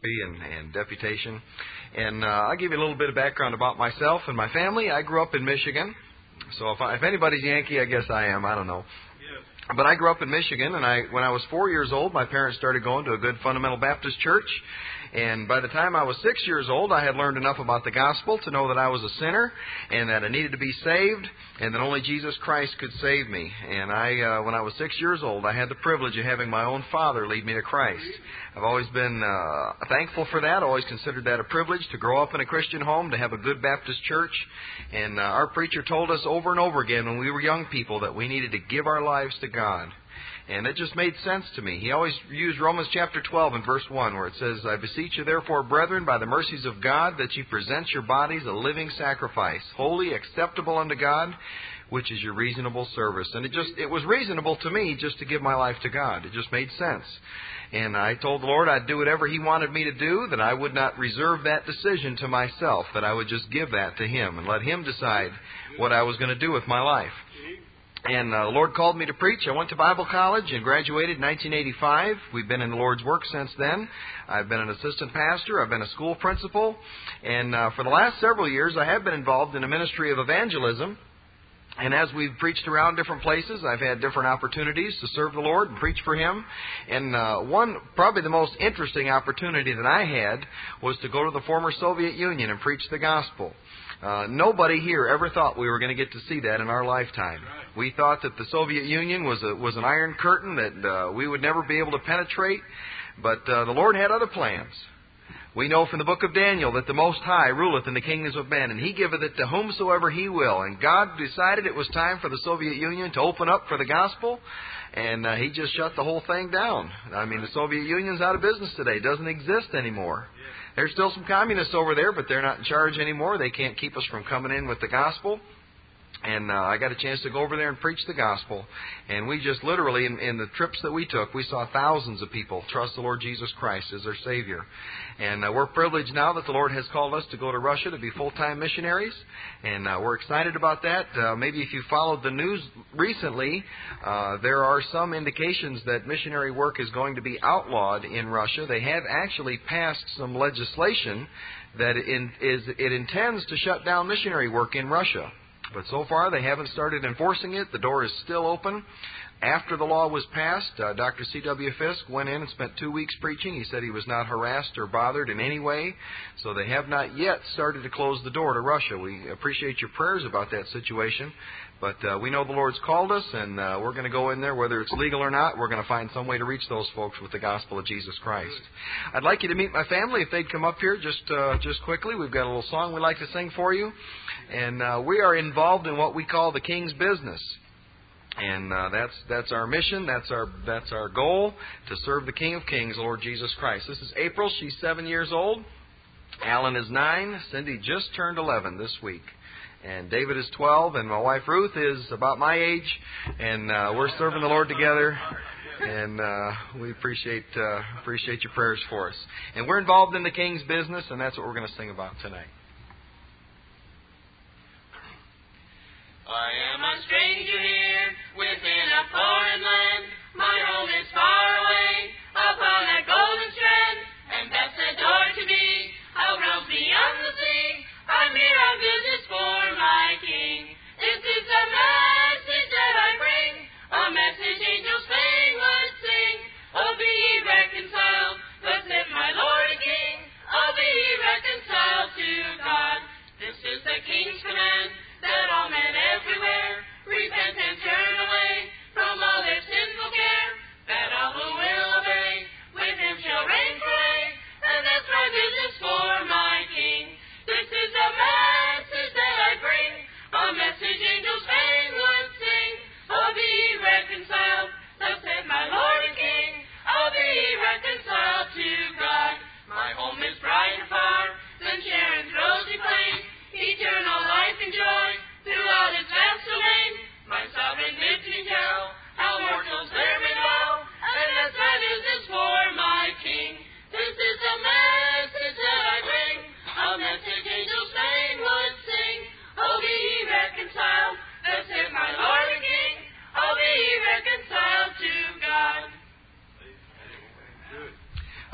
and deputation. And I'll give you a little bit of background about myself and my family. I grew up in Michigan. So if anybody's Yankee, I guess I am. I don't know. But I grew up in Michigan, and when I was 4 years old, my parents started going to a good fundamental Baptist church. And by the time I was 6 years old, I had learned enough about the gospel to know that I was a sinner and that I needed to be saved and that only Jesus Christ could save me. And when I was 6 years old, I had the privilege of having my own father lead me to Christ. I've always been thankful for that. I always considered that a privilege to grow up in a Christian home, to have a good Baptist church. And our preacher told us over and over again when we were young people that we needed to give our lives to God. And it just made sense to me. He always used Romans chapter 12 and verse 1 where it says, I beseech you therefore, brethren, by the mercies of God, that you present your bodies a living sacrifice, holy, acceptable unto God, which is your reasonable service. And it was reasonable to me just to give my life to God. It just made sense. And I told the Lord I'd do whatever He wanted me to do, that I would not reserve that decision to myself, that I would just give that to Him and let Him decide what I was going to do with my life. And the Lord called me to preach. I went to Bible college and graduated in 1985. We've been in the Lord's work since then. I've been an assistant pastor. I've been a school principal. And for the last several years, I have been involved in a ministry of evangelism. And as we've preached around different places, I've had different opportunities to serve the Lord and preach for Him. And probably the most interesting opportunity that I had was to go to the former Soviet Union and preach the gospel. Nobody here ever thought we were going to get to see that in our lifetime. We thought that the Soviet Union was an iron curtain that we would never be able to penetrate, but the Lord had other plans. We know from the book of Daniel that the Most High ruleth in the kingdoms of men, and He giveth it to whomsoever He will. And God decided it was time for the Soviet Union to open up for the gospel, and He just shut the whole thing down. I mean, the Soviet Union's out of business today. It doesn't exist anymore. There's still some communists over there, but they're not in charge anymore. They can't keep us from coming in with the gospel. And I got a chance to go over there and preach the gospel. And we just literally, in the trips that we took, we saw thousands of people trust the Lord Jesus Christ as their Savior. And we're privileged now that the Lord has called us to go to Russia to be full-time missionaries. And we're excited about that. Maybe if you followed the news recently, there are some indications that missionary work is going to be outlawed in Russia. They have actually passed some legislation that it intends to shut down missionary work in Russia. But so far, they haven't started enforcing it. The door is still open. After the law was passed, Dr. C.W. Fisk went in and spent 2 weeks preaching. He said he was not harassed or bothered in any way. So they have not yet started to close the door to Russia. We appreciate your prayers about that situation. But we know the Lord's called us, and we're going to go in there, whether it's legal or not. We're going to find some way to reach those folks with the gospel of Jesus Christ. I'd like you to meet my family if they'd come up here just quickly. We've got a little song we'd like to sing for you. And we are involved in what we call the King's business. And that's our mission. That's our goal, to serve the King of Kings, the Lord Jesus Christ. This is April. She's 7 years old. Alan is 9. Cindy just turned 11 this week. And David is 12. And my wife Ruth is about my age. And we're serving the Lord together. And we appreciate your prayers for us. And we're involved in the King's business, and that's what we're going to sing about tonight. I am a stranger here within a foreign land. My home is far away upon a golden strand, and that's the door to me, out realms beyond the sea. I'm here on business for my King. This is the message that I bring, a message angels fain would sing. Oh, be ye reconciled, thus saith my Lord and King. Oh, be ye reconciled to God. This is the King's command, that all men everywhere repent and turn away.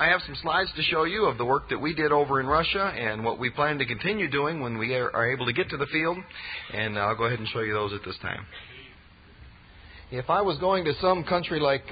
I have some slides to show you of the work that we did over in Russia and what we plan to continue doing when we are able to get to the field. And I'll go ahead and show you those at this time. If I was going to some country like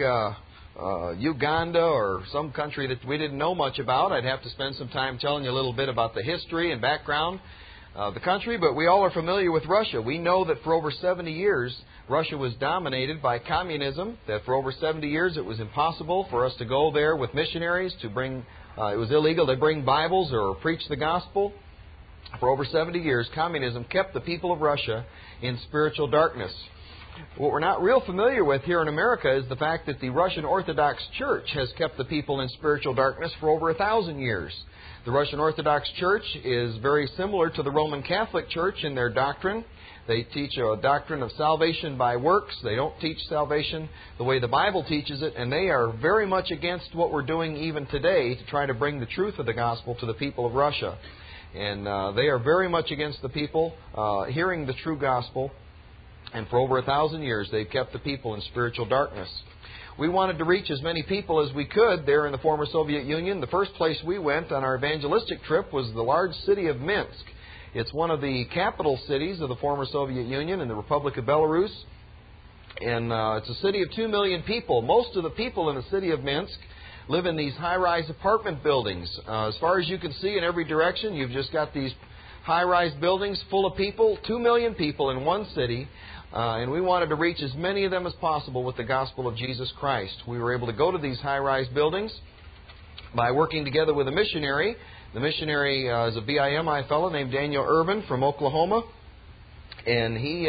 Uganda or some country that we didn't know much about, I'd have to spend some time telling you a little bit about the history and background of the country. But we all are familiar with Russia. We know that for over 70 years, Russia was dominated by communism, that for over 70 years it was impossible for us to go there with missionaries to bring, it was illegal to bring Bibles or preach the gospel. For over 70 years, communism kept the people of Russia in spiritual darkness. What we're not real familiar with here in America is the fact that the Russian Orthodox Church has kept the people in spiritual darkness for over 1,000 years. The Russian Orthodox Church is very similar to the Roman Catholic Church in their doctrine. They teach a doctrine of salvation by works. They don't teach salvation the way the Bible teaches it, and they are very much against what we're doing even today to try to bring the truth of the gospel to the people of Russia. And they are very much against the people hearing the true gospel. And for over 1,000 years, they've kept the people in spiritual darkness. We wanted to reach as many people as we could there in the former Soviet Union. The first place we went on our evangelistic trip was the large city of Minsk. It's one of the capital cities of the former Soviet Union in the Republic of Belarus. And it's a city of 2 million people. Most of the people in the city of Minsk live in these high-rise apartment buildings. As far as you can see in every direction, you've just got these high-rise buildings full of people, 2 million people in one city. And we wanted to reach as many of them as possible with the gospel of Jesus Christ. We were able to go to these high-rise buildings by working together with a missionary. The missionary is a BIMI fellow named Daniel Urban from Oklahoma. And he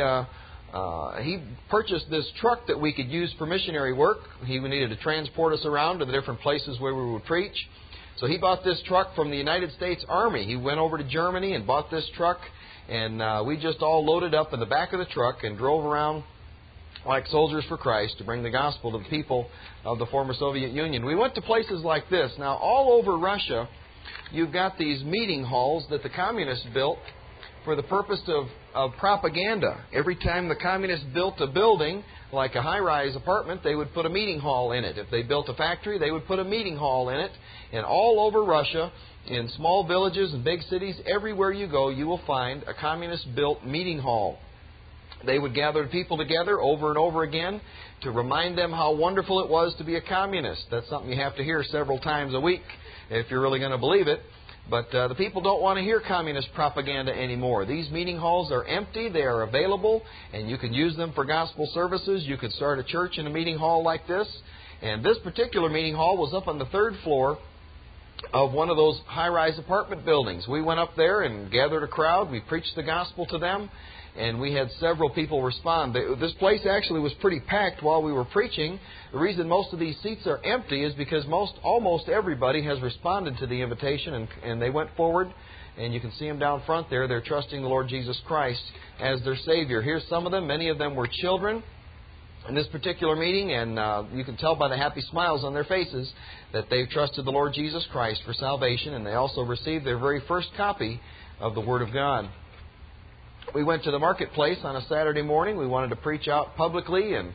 purchased this truck that we could use for missionary work. He needed to transport us around to the different places where we would preach. So he bought this truck from the United States Army. He went over to Germany and bought this truck. And we just all loaded up in the back of the truck and drove around like soldiers for Christ to bring the gospel to the people of the former Soviet Union. We went to places like this. Now, all over Russia, you've got these meeting halls that the communists built for the purpose of propaganda. Every time the communists built a building, like a high-rise apartment, they would put a meeting hall in it. If they built a factory, they would put a meeting hall in it. And all over Russia, in small villages and big cities, everywhere you go, you will find a communist-built meeting hall. They would gather people together over and over again to remind them how wonderful it was to be a communist. That's something you have to hear several times a week if you're really going to believe it. But the people don't want to hear communist propaganda anymore. These meeting halls are empty. They are available, and you can use them for gospel services. You could start a church in a meeting hall like this. And this particular meeting hall was up on the 3rd floor of one of those high-rise apartment buildings. We went up there and gathered a crowd. We preached the gospel to them, and we had several people respond. This place actually was pretty packed while we were preaching. The reason most of these seats are empty is because almost everybody has responded to the invitation, and they went forward, and you can see them down front there. They're trusting the Lord Jesus Christ as their Savior. Here's some of them. Many of them were children in this particular meeting, and you can tell by the happy smiles on their faces that they've trusted the Lord Jesus Christ for salvation, and they also received their very first copy of the Word of God. We went to the marketplace on a Saturday morning. We wanted to preach out publicly and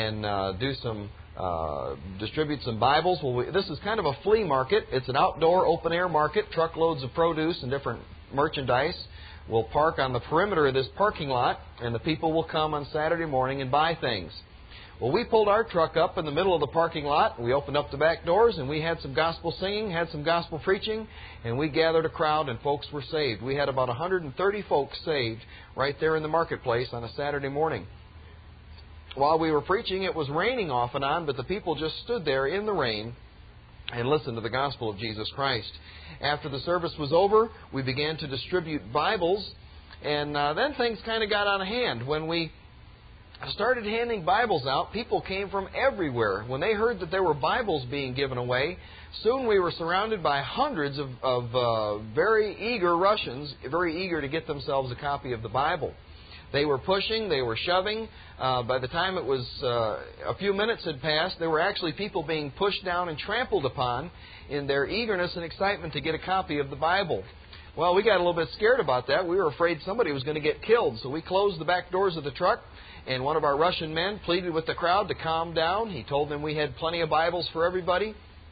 distribute some Bibles. Well, this is kind of a flea market. It's an outdoor, open-air market. Truckloads of produce and different merchandise will park on the perimeter of this parking lot, and the people will come on Saturday morning and buy things. Well, we pulled our truck up in the middle of the parking lot. We opened up the back doors, and we had some gospel singing, had some gospel preaching, and we gathered a crowd, and folks were saved. We had about 130 folks saved right there in the marketplace on a Saturday morning. While we were preaching, it was raining off and on, but the people just stood there in the rain and listened to the gospel of Jesus Christ. After the service was over, we began to distribute Bibles, and then things kind of got out of hand. When we started handing Bibles out, people came from everywhere. When they heard that there were Bibles being given away, soon we were surrounded by hundreds of very eager Russians, very eager to get themselves a copy of the Bible. They were pushing, they were shoving. By the time it was a few minutes had passed, there were actually people being pushed down and trampled upon in their eagerness and excitement to get a copy of the Bible. Well, we got a little bit scared about that. We were afraid somebody was going to get killed. So we closed the back doors of the truck, and one of our Russian men pleaded with the crowd to calm down. He told them we had plenty of Bibles for everybody.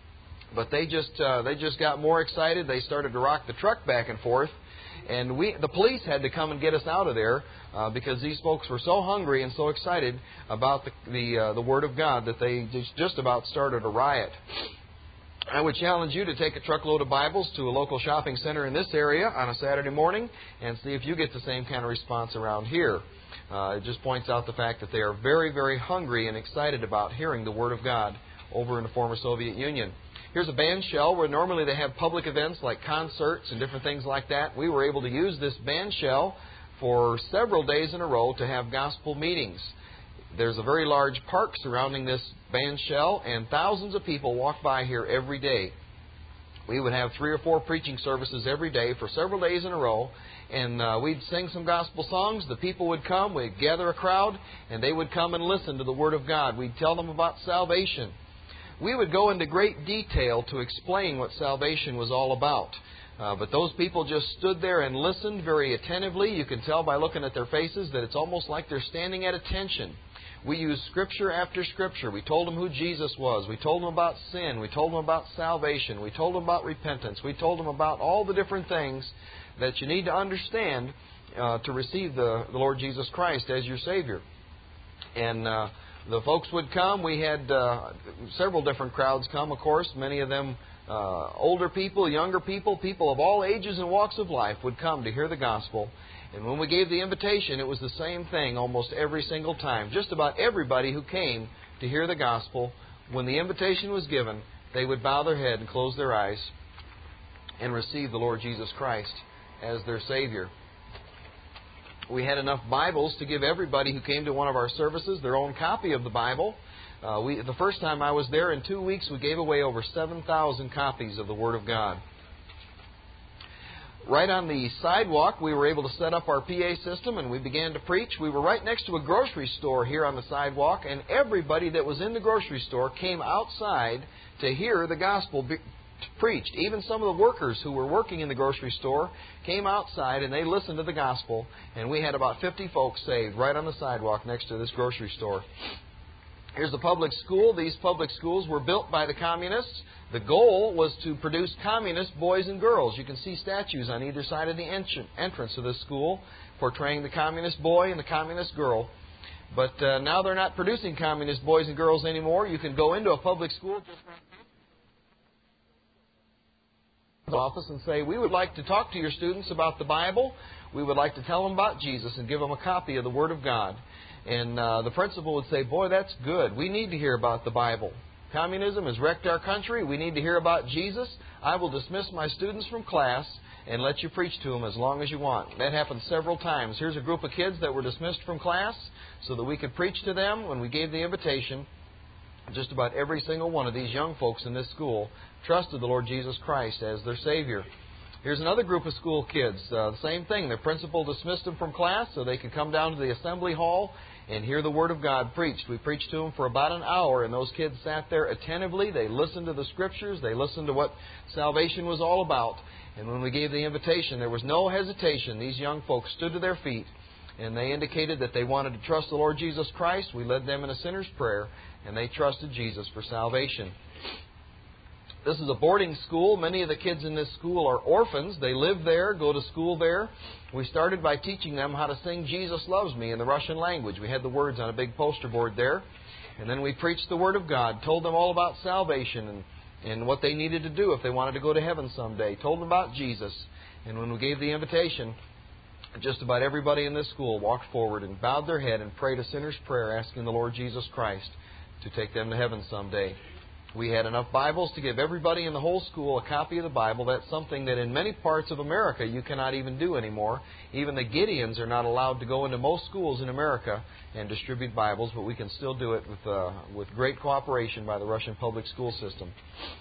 But they just got more excited. They started to rock the truck back and forth. And the police had to come and get us out of there because these folks were so hungry and so excited about the Word of God that they just about started a riot. I would challenge you to take a truckload of Bibles to a local shopping center in this area on a Saturday morning and see if you get the same kind of response around here. It just points out the fact that they are very, very hungry and excited about hearing the Word of God over in the former Soviet Union. Here's a band shell where normally they have public events like concerts and different things like that. We were able to use this band shell for several days in a row to have gospel meetings. There's a very large park surrounding this band shell, and thousands of people walk by here every day. We would have 3 or 4 preaching services every day for several days in a row, and we'd sing some gospel songs. The people would come, we'd gather a crowd, and they would come and listen to the Word of God. We'd tell them about salvation. We would go into great detail to explain what salvation was all about. But those people just stood there and listened very attentively. You can tell by looking at their faces that it's almost like they're standing at attention. We used Scripture after Scripture. We told them who Jesus was. We told them about sin. We told them about salvation. We told them about repentance. We told them about all the different things that you need to understand to receive the Lord Jesus Christ as your Savior. And the folks would come. We had several different crowds come, of course. Many of them older people, younger people, people of all ages and walks of life would come to hear the gospel. And when we gave the invitation, it was the same thing almost every single time. Just about everybody who came to hear the gospel, when the invitation was given, they would bow their head and close their eyes and receive the Lord Jesus Christ as their Savior. We had enough Bibles to give everybody who came to one of our services their own copy of the Bible. The first time I was there, in 2 weeks, we gave away over 7,000 copies of the Word of God. Right on the sidewalk, we were able to set up our PA system, and we began to preach. We were right next to a grocery store here on the sidewalk, and everybody that was in the grocery store came outside to hear the gospel preached. Even some of the workers who were working in the grocery store came outside and they listened to the gospel, and we had about 50 folks saved right on the sidewalk next to this grocery store. Here's the public school. These public schools were built by the communists. The goal was to produce communist boys and girls. You can see statues on either side of the entrance of this school portraying the communist boy and the communist girl. But now they're not producing communist boys and girls anymore. You can go into a public school just office and say, we would like to talk to your students about the Bible. We would like to tell them about Jesus and give them a copy of the Word of God. And the principal would say, boy, that's good. We need to hear about the Bible. Communism has wrecked our country. We need to hear about Jesus. I will dismiss my students from class and let you preach to them as long as you want. That happened several times. Here's a group of kids that were dismissed from class so that we could preach to them when we gave the invitation. Just about every single one of these young folks in this school trusted the Lord Jesus Christ as their Savior. Here's another group of school kids. The same thing. Their principal dismissed them from class so they could come down to the assembly hall and hear the Word of God preached. We preached to them for about an hour, and those kids sat there attentively. They listened to the Scriptures. They listened to what salvation was all about. And when we gave the invitation, there was no hesitation. These young folks stood to their feet, and they indicated that they wanted to trust the Lord Jesus Christ. We led them in a sinner's prayer, and they trusted Jesus for salvation. This is a boarding school. Many of the kids in this school are orphans. They live there, go to school there. We started by teaching them how to sing Jesus Loves Me in the Russian language. We had the words on a big poster board there. And then we preached the Word of God, told them all about salvation and what they needed to do if they wanted to go to heaven someday. Told them about Jesus. And when we gave the invitation, just about everybody in this school walked forward and bowed their head and prayed a sinner's prayer asking the Lord Jesus Christ to take them to heaven someday. We had enough Bibles to give everybody in the whole school a copy of the Bible. That's something that in many parts of America you cannot even do anymore. Even the Gideons are not allowed to go into most schools in America and distribute Bibles, but we can still do it with great cooperation by the Russian public school system.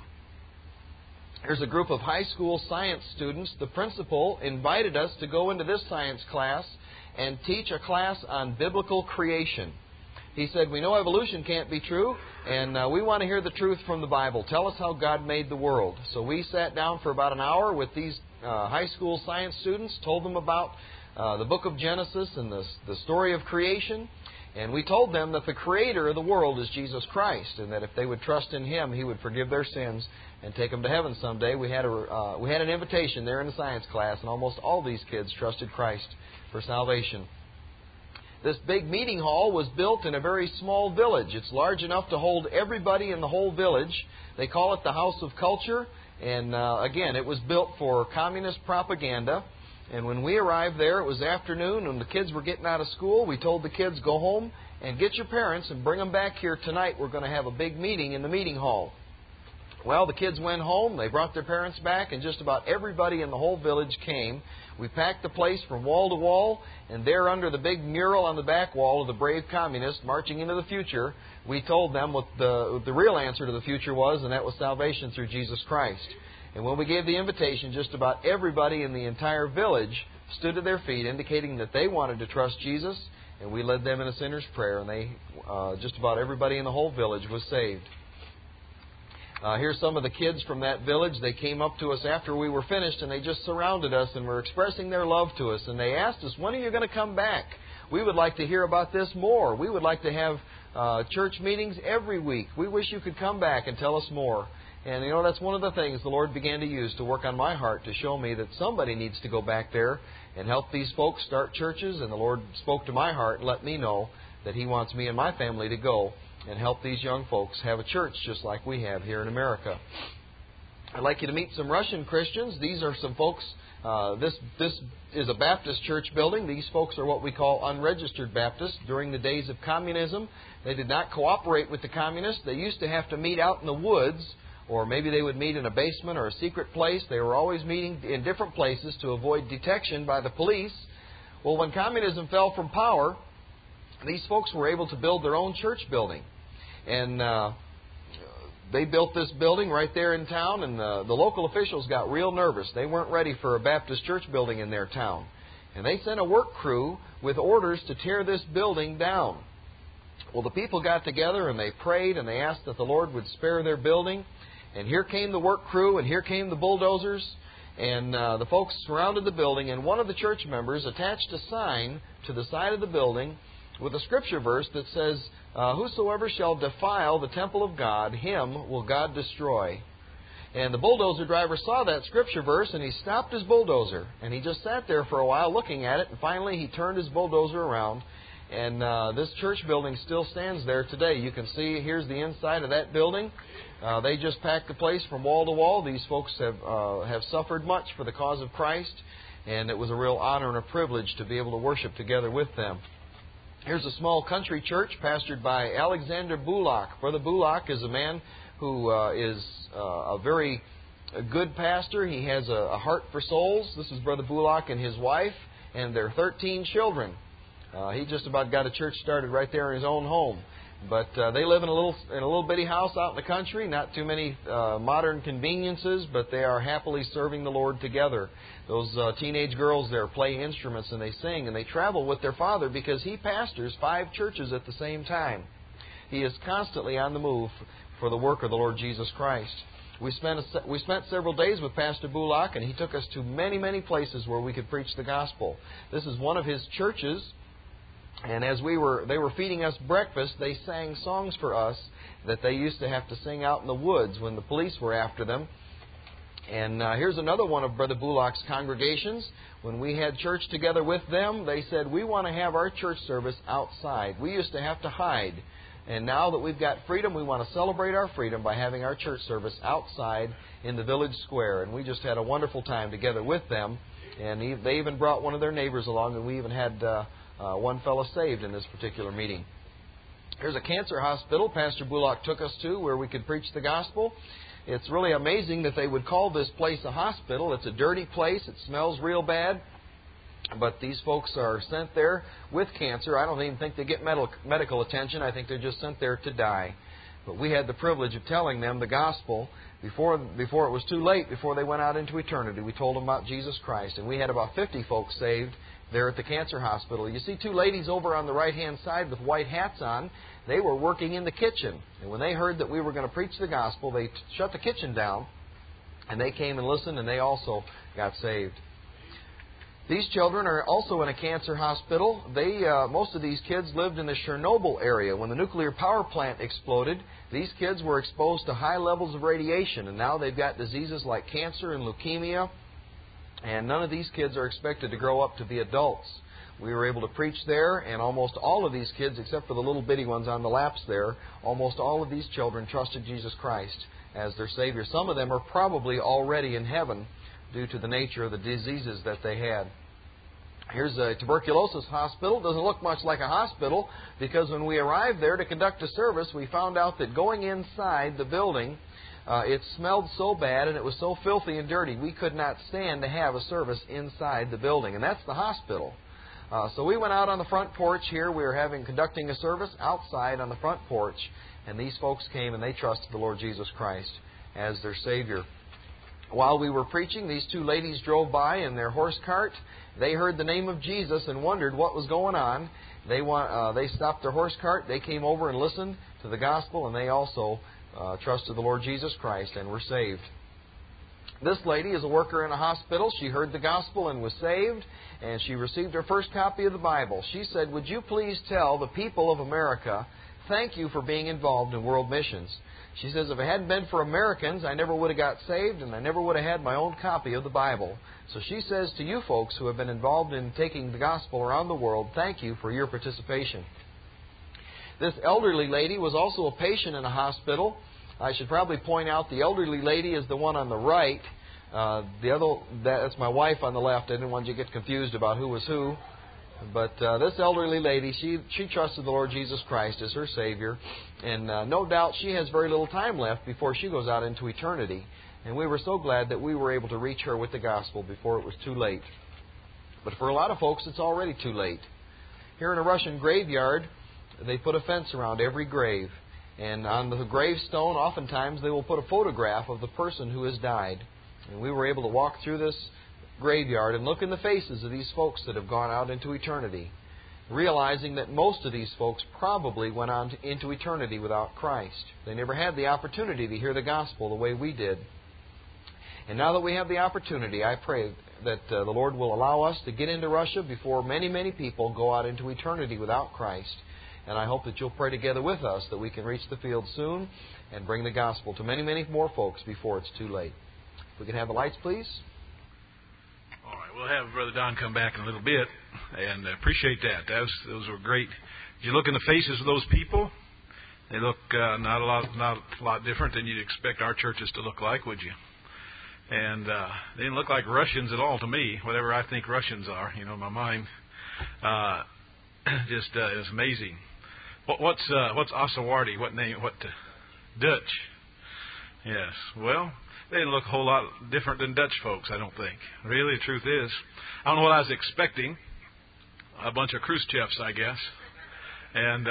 Here's a group of high school science students. The principal invited us to go into this science class and teach a class on biblical creation. He said, we know evolution can't be true, and we want to hear the truth from the Bible. Tell us how God made the world. So we sat down for about an hour with these high school science students, told them about the book of Genesis and the story of creation. And we told them that the Creator of the world is Jesus Christ, and that if they would trust in Him, He would forgive their sins and take them to heaven someday. We had an invitation there in the science class, and almost all these kids trusted Christ for salvation. This big meeting hall was built in a very small village. It's large enough to hold everybody in the whole village. They call it the House of Culture, and again, it was built for communist propaganda. And when we arrived there, it was afternoon, and the kids were getting out of school. We told the kids, go home and get your parents and bring them back here tonight. We're going to have a big meeting in the meeting hall. Well, the kids went home. They brought their parents back, and just about everybody in the whole village came. We packed the place from wall to wall, and there under the big mural on the back wall of the brave communists marching into the future, we told them what the real answer to the future was, and that was salvation through Jesus Christ. And when we gave the invitation, just about everybody in the entire village stood to their feet, indicating that they wanted to trust Jesus, and we led them in a sinner's prayer, and just about everybody in the whole village was saved. Here's some of the kids from that village. They came up to us after we were finished, and they just surrounded us and were expressing their love to us. And they asked us, when are you going to come back? We would like to hear about this more. We would like to have church meetings every week. We wish you could come back and tell us more. And, that's one of the things the Lord began to use to work on my heart, to show me that somebody needs to go back there and help these folks start churches. And the Lord spoke to my heart and let me know that He wants me and my family to go and help these young folks have a church just like we have here in America. I'd like you to meet some Russian Christians. These are some folks. This is a Baptist church building. These folks are what we call unregistered Baptists. During the days of communism, they did not cooperate with the communists. They used to have to meet out in the woods, or maybe they would meet in a basement or a secret place. They were always meeting in different places to avoid detection by the police. Well, when communism fell from power, these folks were able to build their own church building. And they built this building right there in town, and the local officials got real nervous. They weren't ready for a Baptist church building in their town. And they sent a work crew with orders to tear this building down. Well, the people got together and they prayed and they asked that the Lord would spare their building. And here came the work crew, and here came the bulldozers, and the folks surrounded the building, and one of the church members attached a sign to the side of the building with a scripture verse that says, whosoever shall defile the temple of God, him will God destroy. And the bulldozer driver saw that scripture verse, and he stopped his bulldozer, and he just sat there for a while looking at it, and finally he turned his bulldozer around, and this church building still stands there today. You can see, here's the inside of that building. They just packed the place from wall to wall. These folks have suffered much for the cause of Christ, and it was a real honor and a privilege to be able to worship together with them. Here's a small country church pastored by Alexander Bulak. Brother Bulak is a man who is a very good pastor. He has a heart for souls. This is Brother Bulak and his wife and their 13 children. He just about got a church started right there in his own home. But they live in a little bitty house out in the country, not too many modern conveniences, but they are happily serving the Lord together. Those teenage girls there play instruments and they sing, and they travel with their father because he pastors 5 churches at the same time. He is constantly on the move for the work of the Lord Jesus Christ. We spent several days with Pastor Bulak, and he took us to many, many places where we could preach the gospel. This is one of his churches. And as they were feeding us breakfast, they sang songs for us that they used to have to sing out in the woods when the police were after them. And here's another one of Brother Bulak's congregations. When we had church together with them, they said, we want to have our church service outside. We used to have to hide. And now that we've got freedom, we want to celebrate our freedom by having our church service outside in the village square. And we just had a wonderful time together with them. And they even brought one of their neighbors along, and we even had one fellow saved in this particular meeting. Here's a cancer hospital Pastor Bulak took us to where we could preach the gospel. It's really amazing that they would call this place a hospital. It's a dirty place. It smells real bad. But these folks are sent there with cancer. I don't even think they get medical attention. I think they're just sent there to die. But we had the privilege of telling them the gospel before it was too late, before they went out into eternity. We told them about Jesus Christ. And we had about 50 folks saved there at the cancer hospital. You see 2 ladies over on the right-hand side with white hats on. They were working in the kitchen. And when they heard that we were going to preach the gospel, they shut the kitchen down, and they came and listened, and they also got saved. These children are also in a cancer hospital. Most of these kids lived in the Chernobyl area. When the nuclear power plant exploded, these kids were exposed to high levels of radiation, and now they've got diseases like cancer and leukemia, and none of these kids are expected to grow up to be adults. We were able to preach there, and almost all of these kids, except for the little bitty ones on the laps there, almost all of these children trusted Jesus Christ as their Savior. Some of them are probably already in heaven due to the nature of the diseases that they had. Here's a tuberculosis hospital. Doesn't look much like a hospital, because when we arrived there to conduct a service, we found out that going inside the building, it smelled so bad and it was so filthy and dirty, we could not stand to have a service inside the building. And that's the hospital. So we went out on the front porch here. We were conducting a service outside on the front porch, and these folks came and they trusted the Lord Jesus Christ as their Savior. While we were preaching, these two ladies drove by in their horse cart. They heard the name of Jesus and wondered what was going on. They stopped their horse cart. They came over and listened to the gospel, and they also trusted the Lord Jesus Christ and were saved. This lady is a worker in a hospital. She heard the gospel and was saved, and she received her first copy of the Bible. She said, "Would you please tell the people of America, thank you for being involved in world missions." She says, "If it hadn't been for Americans, I never would have got saved, and I never would have had my own copy of the Bible." So she says to you folks who have been involved in taking the gospel around the world, thank you for your participation. This elderly lady was also a patient in a hospital. I should probably point out the elderly lady is the one on the right. That's my wife on the left. I didn't want you to get confused about who was who. But this elderly lady, she trusted the Lord Jesus Christ as her Savior. And no doubt she has very little time left before she goes out into eternity. And we were so glad that we were able to reach her with the gospel before it was too late. But for a lot of folks, it's already too late. Here in a Russian graveyard, they put a fence around every grave. And on the gravestone, oftentimes, they will put a photograph of the person who has died. And we were able to walk through this graveyard and look in the faces of these folks that have gone out into eternity, realizing that most of these folks probably went on into eternity without Christ. They never had the opportunity to hear the gospel the way we did. And now that we have the opportunity, I pray that the Lord will allow us to get into Russia before many, many people go out into eternity without Christ. And I hope that you'll pray together with us that we can reach the field soon and bring the gospel to many, many more folks before it's too late. If we can have the lights, please. All right, we'll have Brother Don come back in a little bit, and appreciate that. Those were great. If you look in the faces of those people, they look not a lot different than you'd expect our churches to look like, would you? And they didn't look like Russians at all to me, whatever I think Russians are. You know, my mind just is amazing. What's Asawardi? What name? Dutch? Yes. Well, they didn't look a whole lot different than Dutch folks, I don't think. Really, the truth is, I don't know what I was expecting. A bunch of Khrushchevs, I guess. And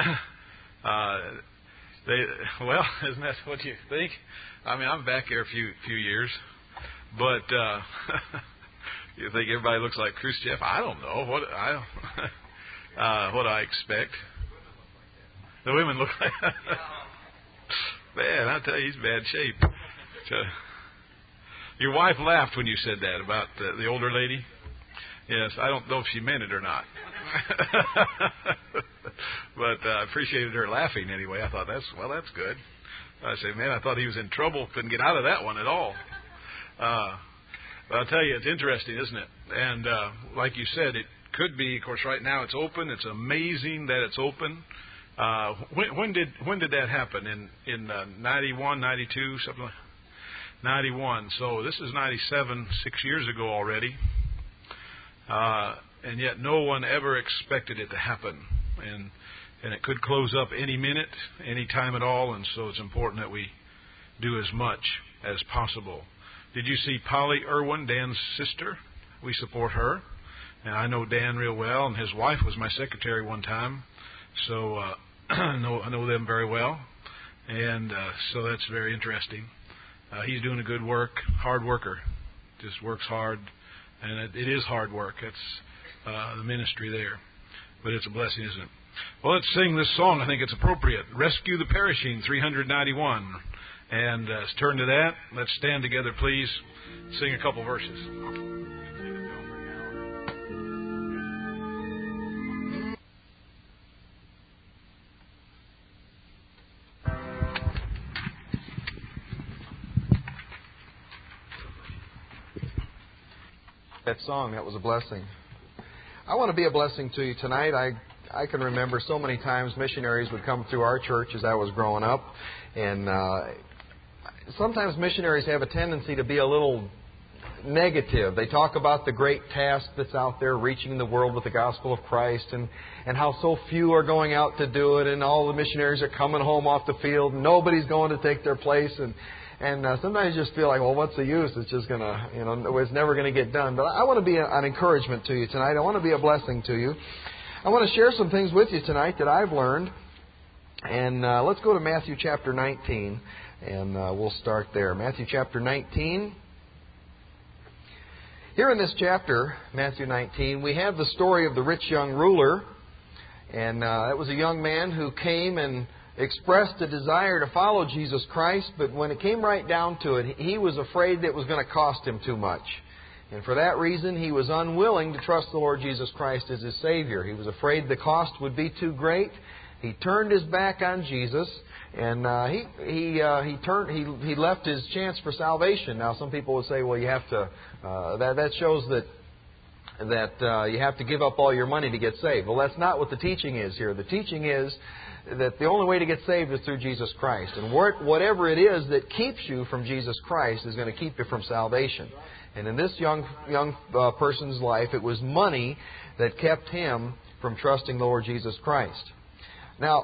well, isn't that what you think? I mean, I'm back here a few years, but you think everybody looks like Khrushchev? I don't know what I expect. The women look like man. I tell you, he's in bad shape. Your wife laughed when you said that about the older lady. Yes, I don't know if she meant it or not. But I appreciated her laughing anyway. I thought, that's good. I said, man, I thought he was in trouble. Couldn't get out of that one at all. But I'll tell you, it's interesting, isn't it? And like you said, it could be, of course, right now it's open. It's amazing that it's open. When did that happen? In 91, 92, something like 91. So this is 97, 6 years ago already. And yet no one ever expected it to happen. And it could close up any minute, any time at all, and so it's important that we do as much as possible. Did you see Polly Irwin, Dan's sister? We support her. And I know Dan real well, and his wife was my secretary one time. So I know them very well. And so that's very interesting. He's doing a good work, hard worker. Just works hard. And it is hard work. It's the ministry there. But it's a blessing, isn't it? Well, let's sing this song. I think it's appropriate. Rescue the Perishing, 391. And let's turn to that. Let's stand together, please. Sing a couple verses. That song, that was a blessing. I want to be a blessing to you tonight. I can remember so many times missionaries would come through our church as I was growing up. And sometimes missionaries have a tendency to be a little negative. They talk about the great task that's out there, reaching the world with the gospel of Christ, and how so few are going out to do it, and all the missionaries are coming home off the field, and nobody's going to take their place. And sometimes you just feel like, well, what's the use? It's just going to, it's never going to get done. But I want to be an encouragement to you tonight. I want to be a blessing to you. I want to share some things with you tonight that I've learned. And let's go to Matthew chapter 19, and we'll start there. Matthew chapter 19. Here in this chapter, Matthew 19, we have the story of the rich young ruler. And that was a young man who came and expressed a desire to follow Jesus Christ, but when it came right down to it, he was afraid that it was going to cost him too much. And for that reason, he was unwilling to trust the Lord Jesus Christ as his Savior. He was afraid the cost would be too great. He turned his back on Jesus, and he left his chance for salvation. Now, some people would say, well, you have to. That shows that you have to give up all your money to get saved. Well, that's not what the teaching is here. The teaching is that the only way to get saved is through Jesus Christ. And whatever it is that keeps you from Jesus Christ is going to keep you from salvation. And in this young person's life, it was money that kept him from trusting the Lord Jesus Christ. Now,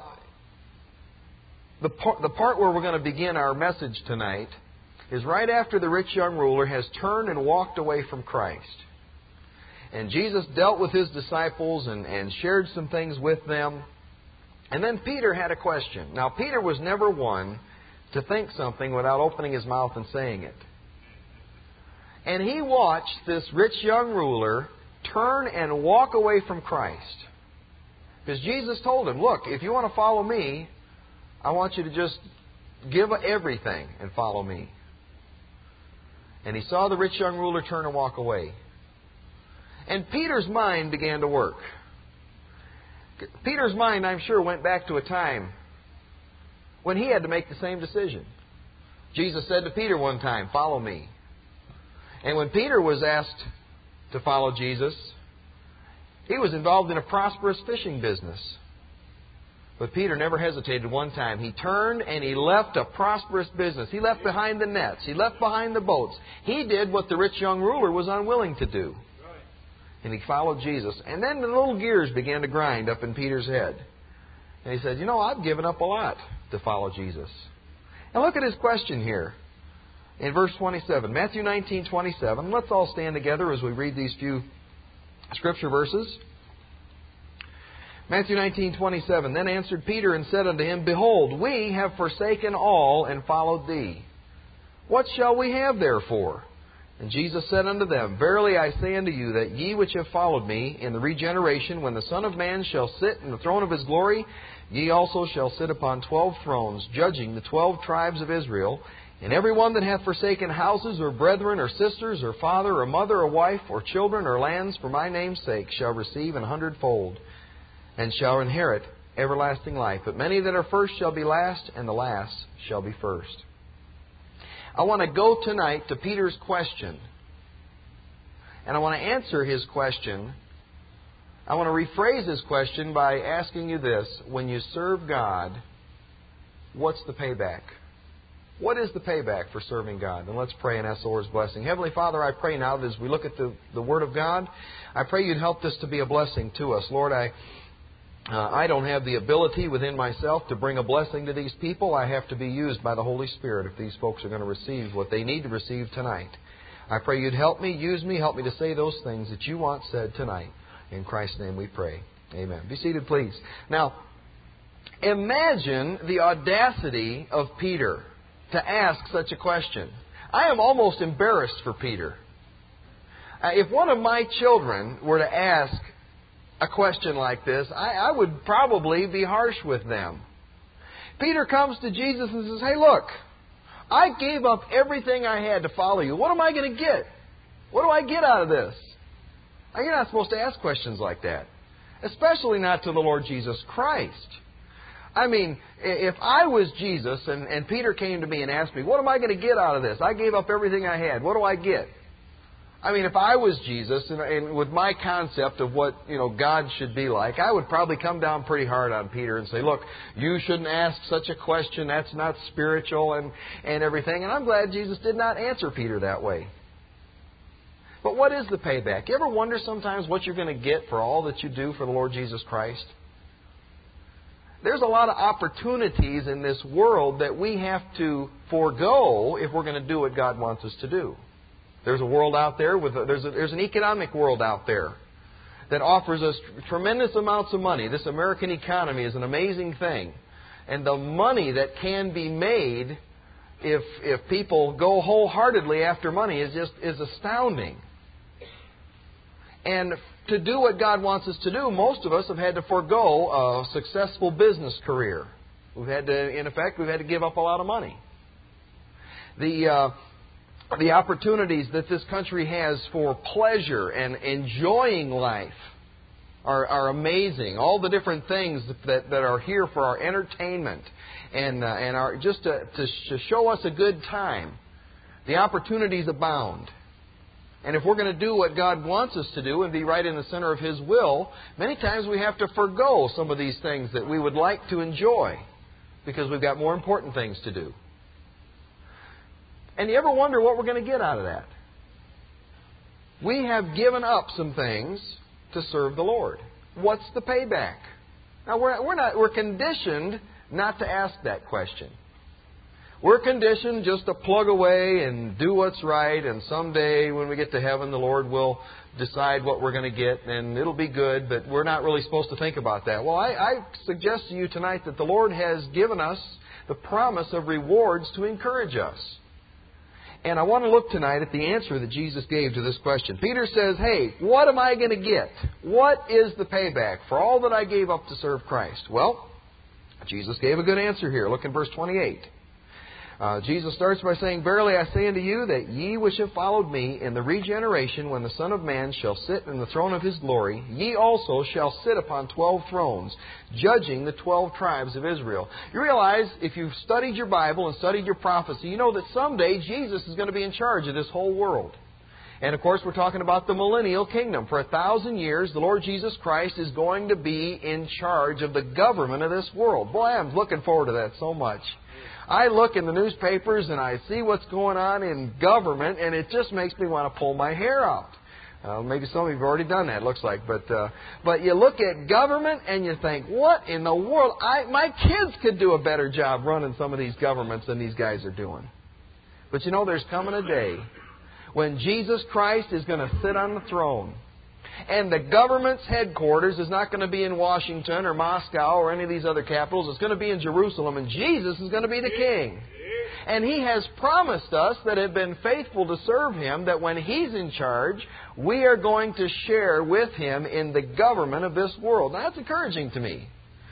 the part where we're going to begin our message tonight is right after the rich young ruler has turned and walked away from Christ. And Jesus dealt with his disciples and shared some things with them. And then Peter had a question. Now, Peter was never one to think something without opening his mouth and saying it. And he watched this rich young ruler turn and walk away from Christ. Because Jesus told him, look, if you want to follow me, I want you to just give everything and follow me. And he saw the rich young ruler turn and walk away. And Peter's mind began to work. Peter's mind, I'm sure, went back to a time when he had to make the same decision. Jesus said to Peter one time, follow me. And when Peter was asked to follow Jesus, he was involved in a prosperous fishing business. But Peter never hesitated one time. He turned and he left a prosperous business. He left behind the nets. He left behind the boats. He did what the rich young ruler was unwilling to do. And he followed Jesus. And then the little gears began to grind up in Peter's head. And he said, I've given up a lot to follow Jesus. And look at his question here in verse 27. Matthew 19:27. Let's all stand together as we read these few scripture verses. Matthew 19:27. Then answered Peter and said unto him, Behold, we have forsaken all and followed thee. What shall we have therefore? And Jesus said unto them, Verily I say unto you, that ye which have followed me in the regeneration, when the Son of Man shall sit in the throne of his glory, ye also shall sit upon 12 thrones, judging the 12 tribes of Israel. And every one that hath forsaken houses, or brethren, or sisters, or father, or mother, or wife, or children, or lands, for my name's sake, shall receive 100-fold, and shall inherit everlasting life. But many that are first shall be last, and the last shall be first. I want to go tonight to Peter's question. And I want to answer his question. I want to rephrase his question by asking you this. When you serve God, what's the payback? What is the payback for serving God? And let's pray and ask the Lord's blessing. Heavenly Father, I pray now that as we look at the Word of God, I pray you'd help this to be a blessing to us. Lord, I don't have the ability within myself to bring a blessing to these people. I have to be used by the Holy Spirit if these folks are going to receive what they need to receive tonight. I pray you'd help me, use me, help me to say those things that you want said tonight. In Christ's name we pray. Amen. Be seated, please. Now, imagine the audacity of Peter to ask such a question. I am almost embarrassed for Peter. If one of my children were to ask a question like this, I would probably be harsh with them. Peter comes to Jesus and says, Hey, look, I gave up everything I had to follow you. What am I going to get? What do I get out of this? Now, you're not supposed to ask questions like that, especially not to the Lord Jesus Christ. I mean, if I was Jesus and Peter came to me and asked me, what am I going to get out of this? I gave up everything I had. What do I get? I mean, if I was Jesus, and with my concept of what, God should be like, I would probably come down pretty hard on Peter and say, look, you shouldn't ask such a question. That's not spiritual and everything. And I'm glad Jesus did not answer Peter that way. But what is the payback? You ever wonder sometimes what you're going to get for all that you do for the Lord Jesus Christ? There's a lot of opportunities in this world that we have to forego if we're going to do what God wants us to do. There's a world out there, there's an economic world out there that offers us tremendous amounts of money. This American economy is an amazing thing. And the money that can be made if people go wholeheartedly after money is astounding. And to do what God wants us to do, most of us have had to forego a successful business career. We've had to give up a lot of money. The opportunities that this country has for pleasure and enjoying life are amazing. All the different things that are here for our entertainment and are just to show us a good time. The opportunities abound. And if we're going to do what God wants us to do and be right in the center of His will, many times we have to forego some of these things that we would like to enjoy because we've got more important things to do. And you ever wonder what we're going to get out of that? We have given up some things to serve the Lord. What's the payback? Now we're conditioned not to ask that question. We're conditioned just to plug away and do what's right, and someday when we get to heaven, the Lord will decide what we're going to get, and it'll be good, but we're not really supposed to think about that. Well, I suggest to you tonight that the Lord has given us the promise of rewards to encourage us. And I want to look tonight at the answer that Jesus gave to this question. Peter says, hey, what am I going to get? What is the payback for all that I gave up to serve Christ? Well, Jesus gave a good answer here. Look in verse 28. Jesus starts by saying, verily I say unto you that ye which have followed me in the regeneration, when the Son of Man shall sit in the throne of His glory, ye also shall sit upon 12 thrones, judging the 12 tribes of Israel. You realize, if you've studied your Bible and studied your prophecy, you know that someday Jesus is going to be in charge of this whole world. And of course, we're talking about the millennial kingdom. For 1,000 years, the Lord Jesus Christ is going to be in charge of the government of this world. Boy, I'm looking forward to that so much. I look in the newspapers and I see what's going on in government, and it just makes me want to pull my hair out. Maybe some of you have already done that, it looks like. But you look at government and you think, what in the world? My kids could do a better job running some of these governments than these guys are doing. But you know, there's coming a day when Jesus Christ is going to sit on the throne. And the government's headquarters is not going to be in Washington or Moscow or any of these other capitals. It's going to be in Jerusalem, and Jesus is going to be the king. And He has promised us that have been faithful to serve Him, that when He's in charge, we are going to share with Him in the government of this world. Now, that's encouraging to me.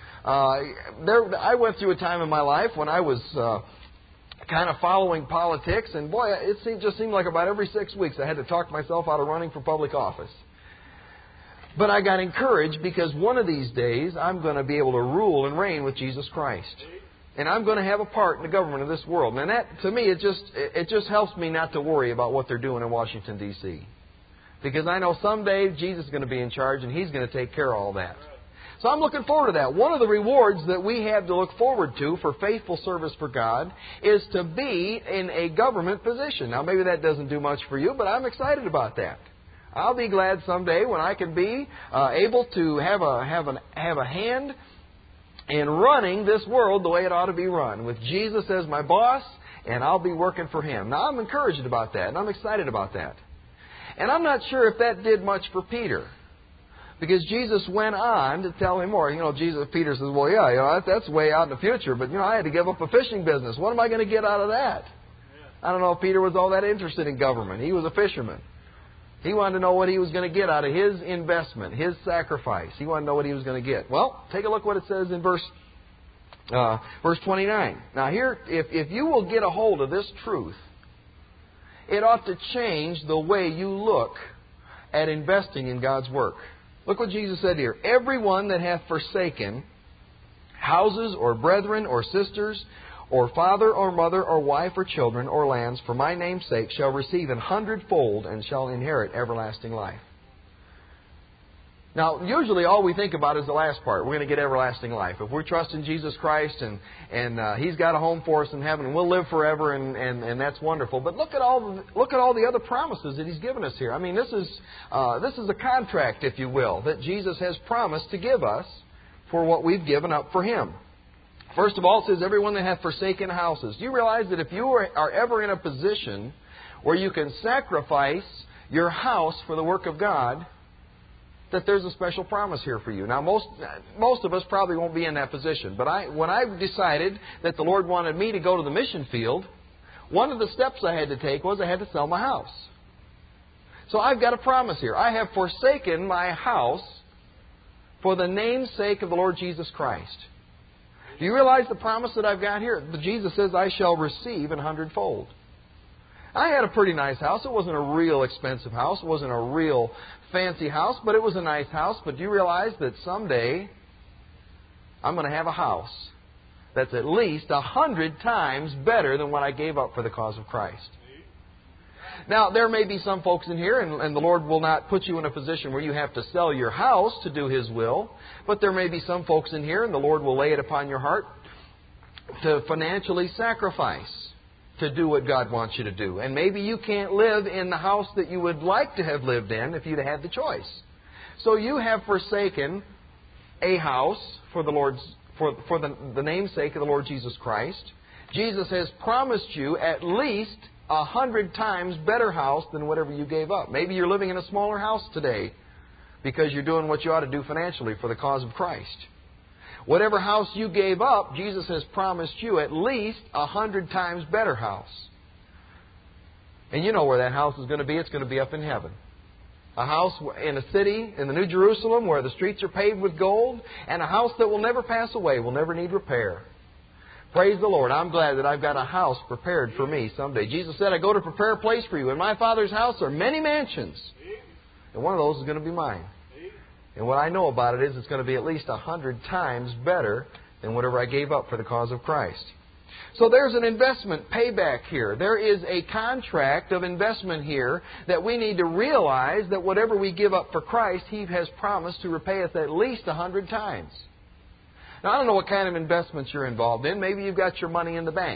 I went through a time in my life when I was kind of following politics, and boy, it just seemed like about every 6 weeks I had to talk myself out of running for public office. But I got encouraged because one of these days I'm going to be able to rule and reign with Jesus Christ. And I'm going to have a part in the government of this world. And that, to me, it just helps me not to worry about what they're doing in Washington, D.C. Because I know someday Jesus is going to be in charge and He's going to take care of all that. So I'm looking forward to that. One of the rewards that we have to look forward to for faithful service for God is to be in a government position. Now, maybe that doesn't do much for you, but I'm excited about that. I'll be glad someday when I can be able to have a hand in running this world the way it ought to be run, with Jesus as my boss, and I'll be working for Him. Now, I'm encouraged about that, and I'm excited about that. And I'm not sure if that did much for Peter, because Jesus went on to tell him more. Peter says, well, yeah, that's way out in the future, but, I had to give up a fishing business. What am I going to get out of that? I don't know if Peter was all that interested in government. He was a fisherman. He wanted to know what he was going to get out of his investment, his sacrifice. He wanted to know what he was going to get. Well, take a look what it says in verse 29. Now here, if you will get a hold of this truth, it ought to change the way you look at investing in God's work. Look what Jesus said here. Everyone that hath forsaken houses or brethren or sisters or father or mother or wife or children or lands for my name's sake shall receive 100-fold and shall inherit everlasting life. Now, usually all we think about is the last part. We're going to get everlasting life. If we trust in Jesus Christ and He's got a home for us in heaven and we'll live forever and that's wonderful. But look at all the other promises that He's given us here. I mean, this is a contract, if you will, that Jesus has promised to give us for what we've given up for Him. First of all, it says, everyone that hath forsaken houses. Do you realize that if you are ever in a position where you can sacrifice your house for the work of God, that there's a special promise here for you. Now, most of us probably won't be in that position. But when I decided that the Lord wanted me to go to the mission field, one of the steps I had to take was I had to sell my house. So I've got a promise here. I have forsaken my house for the name's sake of the Lord Jesus Christ. Do you realize the promise that I've got here? Jesus says, I shall receive 100-fold. I had a pretty nice house. It wasn't a real expensive house. It wasn't a real fancy house, but it was a nice house. But do you realize that someday I'm going to have a house that's at least 100 times better than what I gave up for the cause of Christ? Now, there may be some folks in here, and the Lord will not put you in a position where you have to sell your house to do His will. But there may be some folks in here, and the Lord will lay it upon your heart to financially sacrifice to do what God wants you to do. And maybe you can't live in the house that you would like to have lived in if you'd had the choice. So you have forsaken a house for the name's sake of the Lord Jesus Christ. Jesus has promised you at least 100 times better house than whatever you gave up. Maybe you're living in a smaller house today because you're doing what you ought to do financially for the cause of Christ. Whatever house you gave up, Jesus has promised you at least 100 times better house. And you know where that house is going to be. It's going to be up in heaven. A house in a city, in the New Jerusalem, where the streets are paved with gold, and a house that will never pass away, will never need repair. Praise the Lord. I'm glad that I've got a house prepared for me someday. Jesus said, I go to prepare a place for you. In my Father's house are many mansions. And one of those is going to be mine. And what I know about it is it's going to be at least 100 times better than whatever I gave up for the cause of Christ. So there's an investment payback here. There is a contract of investment here that we need to realize that whatever we give up for Christ, He has promised to repay us at least 100 times. Now, I don't know what kind of investments you're involved in. Maybe you've got your money in the bank.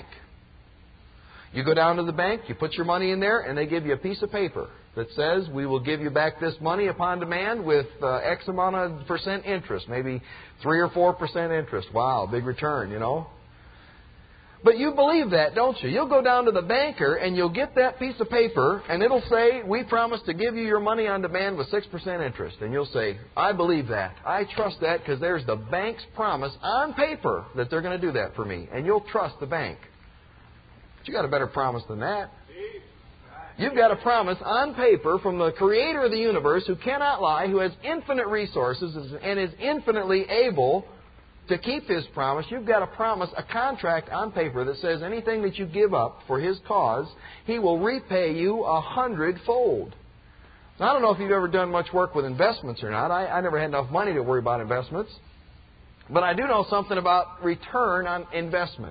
You go down to the bank, you put your money in there, and they give you a piece of paper that says, we will give you back this money upon demand with X amount of percent interest, maybe 3 or 4% interest. Wow, big return, you know. But you believe that, don't you? You'll go down to the banker and you'll get that piece of paper and it'll say, we promise to give you your money on demand with 6% interest. And you'll say, I believe that. I trust that because there's the bank's promise on paper that they're going to do that for me. And you'll trust the bank. But you got a better promise than that. You've got a promise on paper from the Creator of the universe who cannot lie, who has infinite resources and is infinitely able to keep His promise. You've got a promise, a contract on paper that says anything that you give up for His cause, He will repay you 100-fold. Now, I don't know if you've ever done much work with investments or not. I never had enough money to worry about investments. But I do know something about return on investment.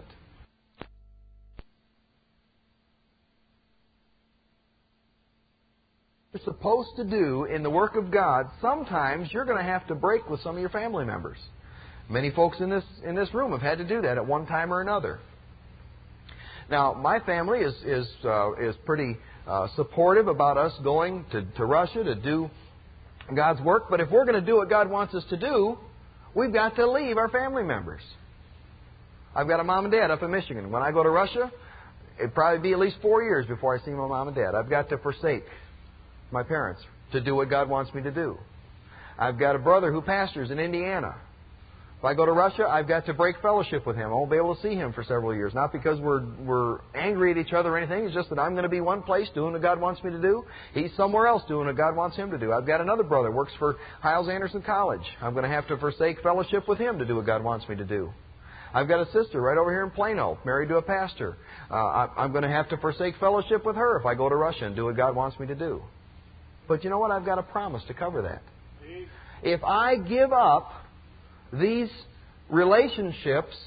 You're supposed to do in the work of God, sometimes you're going to have to break with some of your family members. Many folks in this room have had to do that at one time or another. Now, my family is pretty supportive about us going to Russia to do God's work. But if we're going to do what God wants us to do, we've got to leave our family members. I've got a mom and dad up in Michigan. When I go to Russia, it'd probably be at least 4 years before I see my mom and dad. I've got to forsake my parents to do what God wants me to do. I've got a brother who pastors in Indiana. If I go to Russia, I've got to break fellowship with him. I won't be able to see him for several years. Not because we're angry at each other or anything. It's just that I'm going to be one place doing what God wants me to do. He's somewhere else doing what God wants him to do. I've got another brother who works for Hiles-Anderson College. I'm going to have to forsake fellowship with him to do what God wants me to do. I've got a sister right over here in Plano, married to a pastor. I'm going to have to forsake fellowship with her if I go to Russia and do what God wants me to do. But you know what? I've got a promise to cover that. If I give up these relationships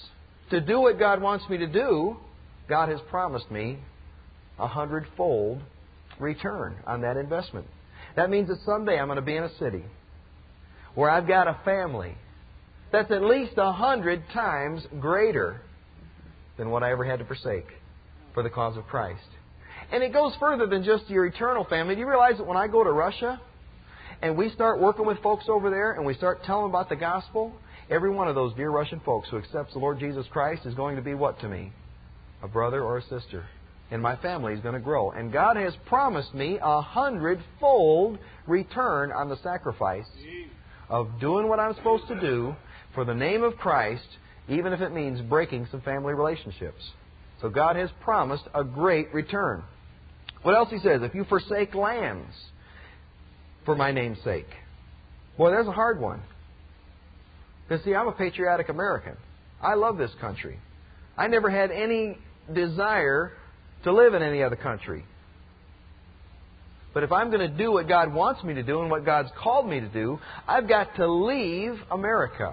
to do what God wants me to do, God has promised me 100-fold return on that investment. That means that someday I'm going to be in a city where I've got a family that's at least 100 times greater than what I ever had to forsake for the cause of Christ. And it goes further than just your eternal family. Do you realize that when I go to Russia and we start working with folks over there and we start telling them about the gospel, every one of those dear Russian folks who accepts the Lord Jesus Christ is going to be what to me? A brother or a sister. And my family is going to grow. And God has promised me 100-fold return on the sacrifice of doing what I'm supposed to do for the name of Christ, even if it means breaking some family relationships. So God has promised a great return. What else He says? If you forsake lands for my name's sake. Boy, there's a hard one. Because, see, I'm a patriotic American. I love this country. I never had any desire to live in any other country. But if I'm going to do what God wants me to do and what God's called me to do, I've got to leave America.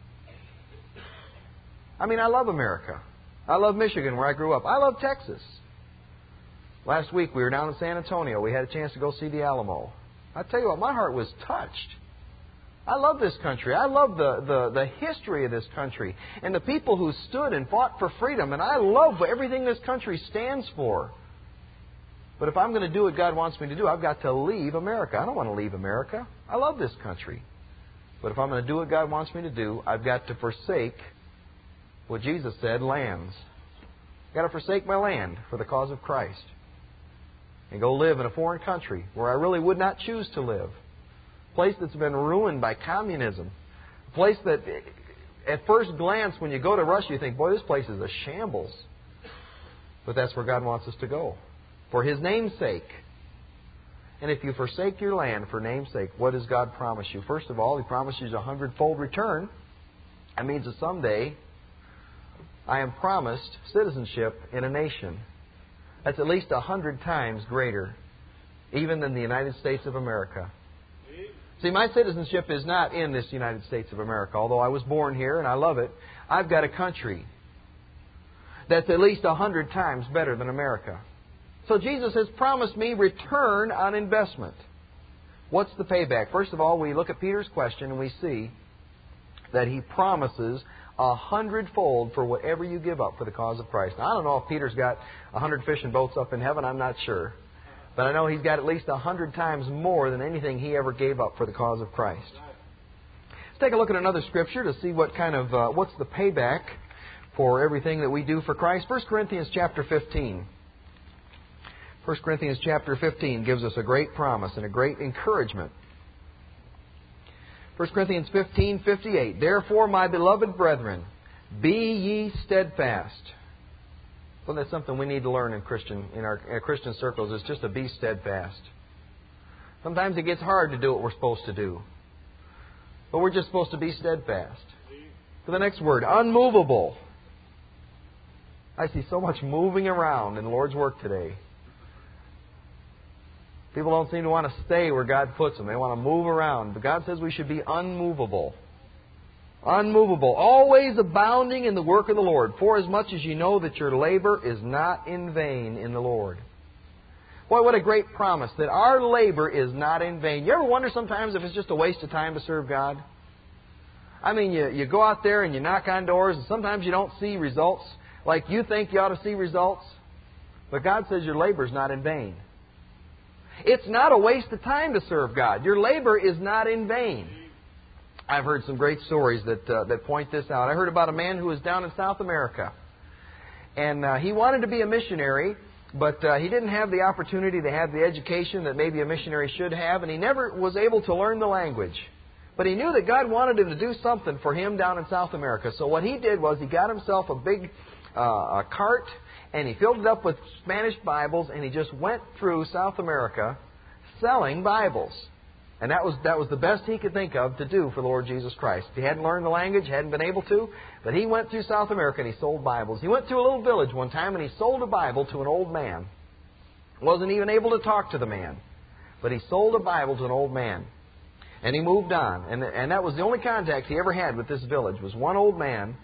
I mean, I love America. I love Michigan, where I grew up. I love Texas. Last week we were down in San Antonio. We had a chance to go see the Alamo. I tell you what, my heart was touched. I love this country. I love the history of this country and the people who stood and fought for freedom. And I love everything this country stands for. But if I'm going to do what God wants me to do, I've got to leave America. I don't want to leave America. I love this country. But if I'm going to do what God wants me to do, I've got to forsake what Jesus said, lands. I've got to forsake my land for the cause of Christ. And go live in a foreign country where I really would not choose to live. A place that's been ruined by communism. A place that, at first glance, when you go to Russia, you think, boy, this place is a shambles. But that's where God wants us to go. For His name's sake. And if you forsake your land for name's sake, what does God promise you? First of all, He promises you 100-fold return. That means that someday I am promised citizenship in a nation that's at least 100 times greater even than the United States of America. See, my citizenship is not in this United States of America. Although I was born here and I love it, I've got a country that's at least 100 times better than America. So Jesus has promised me return on investment. What's the payback? First of all, we look at Peter's question and we see that he promises 100-fold for whatever you give up for the cause of Christ. Now, I don't know if Peter's got 100 fishing boats up in heaven. I'm not sure. But I know he's got at least 100 times more than anything he ever gave up for the cause of Christ. Let's take a look at another scripture to see what kind of what's the payback for everything that we do for Christ. 1 Corinthians chapter 15. 1 Corinthians chapter 15 gives us a great promise and a great encouragement. 1 Corinthians 15:58. Therefore, my beloved brethren, be ye steadfast. Well, that's something we need to learn in our Christian circles, is just to be steadfast. Sometimes it gets hard to do what we're supposed to do. But we're just supposed to be steadfast. For the next word, unmovable. I see so much moving around in the Lord's work today. People don't seem to want to stay where God puts them. They want to move around. But God says we should be unmovable. Unmovable. Always abounding in the work of the Lord. For as much as you know that your labor is not in vain in the Lord. Boy, what a great promise that our labor is not in vain. You ever wonder sometimes if it's just a waste of time to serve God? I mean, you go out there and you knock on doors and sometimes you don't see results like you think you ought to see results. But God says your labor is not in vain. It's not a waste of time to serve God. Your labor is not in vain. I've heard some great stories that point this out. I heard about a man who was down in South America. And he wanted to be a missionary, but he didn't have the opportunity to have the education that maybe a missionary should have, and he never was able to learn the language. But he knew that God wanted him to do something for him down in South America. So what he did was he got himself a big a cart, and he filled it up with Spanish Bibles, and he just went through South America selling Bibles. And that was the best he could think of to do for the Lord Jesus Christ. He hadn't learned the language, hadn't been able to, but he went through South America and he sold Bibles. He went to a little village one time and he sold a Bible to an old man. Wasn't even able to talk to the man, but he sold a Bible to an old man. And he moved on. And that was the only contact he ever had with this village, was one old man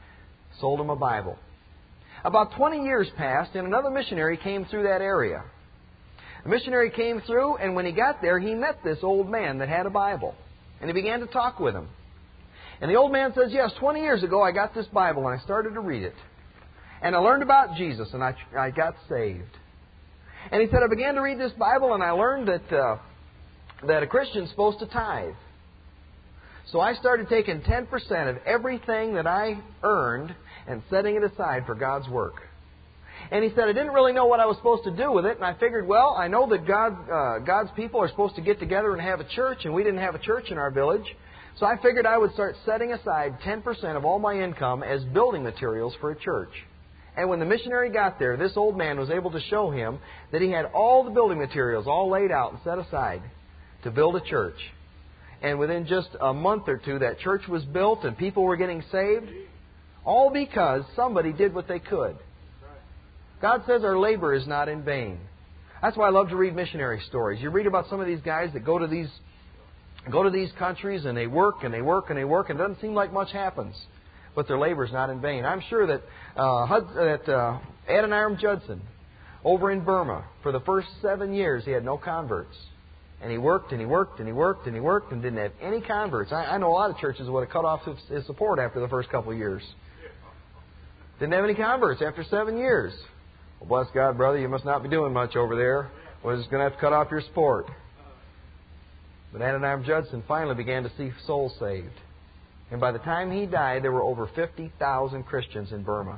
Sold him a Bible. About 20 years passed, and another missionary came through that area. The missionary came through, and when he got there, he met this old man that had a Bible. And he began to talk with him. And the old man says, yes, 20 years ago I got this Bible, and I started to read it. And I learned about Jesus, and I got saved. And he said, I began to read this Bible, and I learned that a Christian's supposed to tithe. So I started taking 10% of everything that I earned and setting it aside for God's work. And he said, I didn't really know what I was supposed to do with it, and I figured, well, I know that God's people are supposed to get together and have a church, and we didn't have a church in our village. So I figured I would start setting aside 10% of all my income as building materials for a church. And when the missionary got there, this old man was able to show him that he had all the building materials all laid out and set aside to build a church. And within just a month or two, that church was built and people were getting saved, all because somebody did what they could. God says our labor is not in vain. That's why I love to read missionary stories. You read about some of these guys that go to these countries and they work and they work and they work, and it doesn't seem like much happens. But their labor is not in vain. I'm sure that Adoniram Judson, over in Burma, for the first 7 years, he had no converts. And he worked and he worked and he worked and he worked and didn't have any converts. I know a lot of churches would have cut off his support after the first couple of years. Didn't have any converts after 7 years. Well, bless God, brother, you must not be doing much over there. We're just going to have to cut off your support. But Adoniram Judson finally began to see souls saved. And by the time he died, there were over 50,000 Christians in Burma.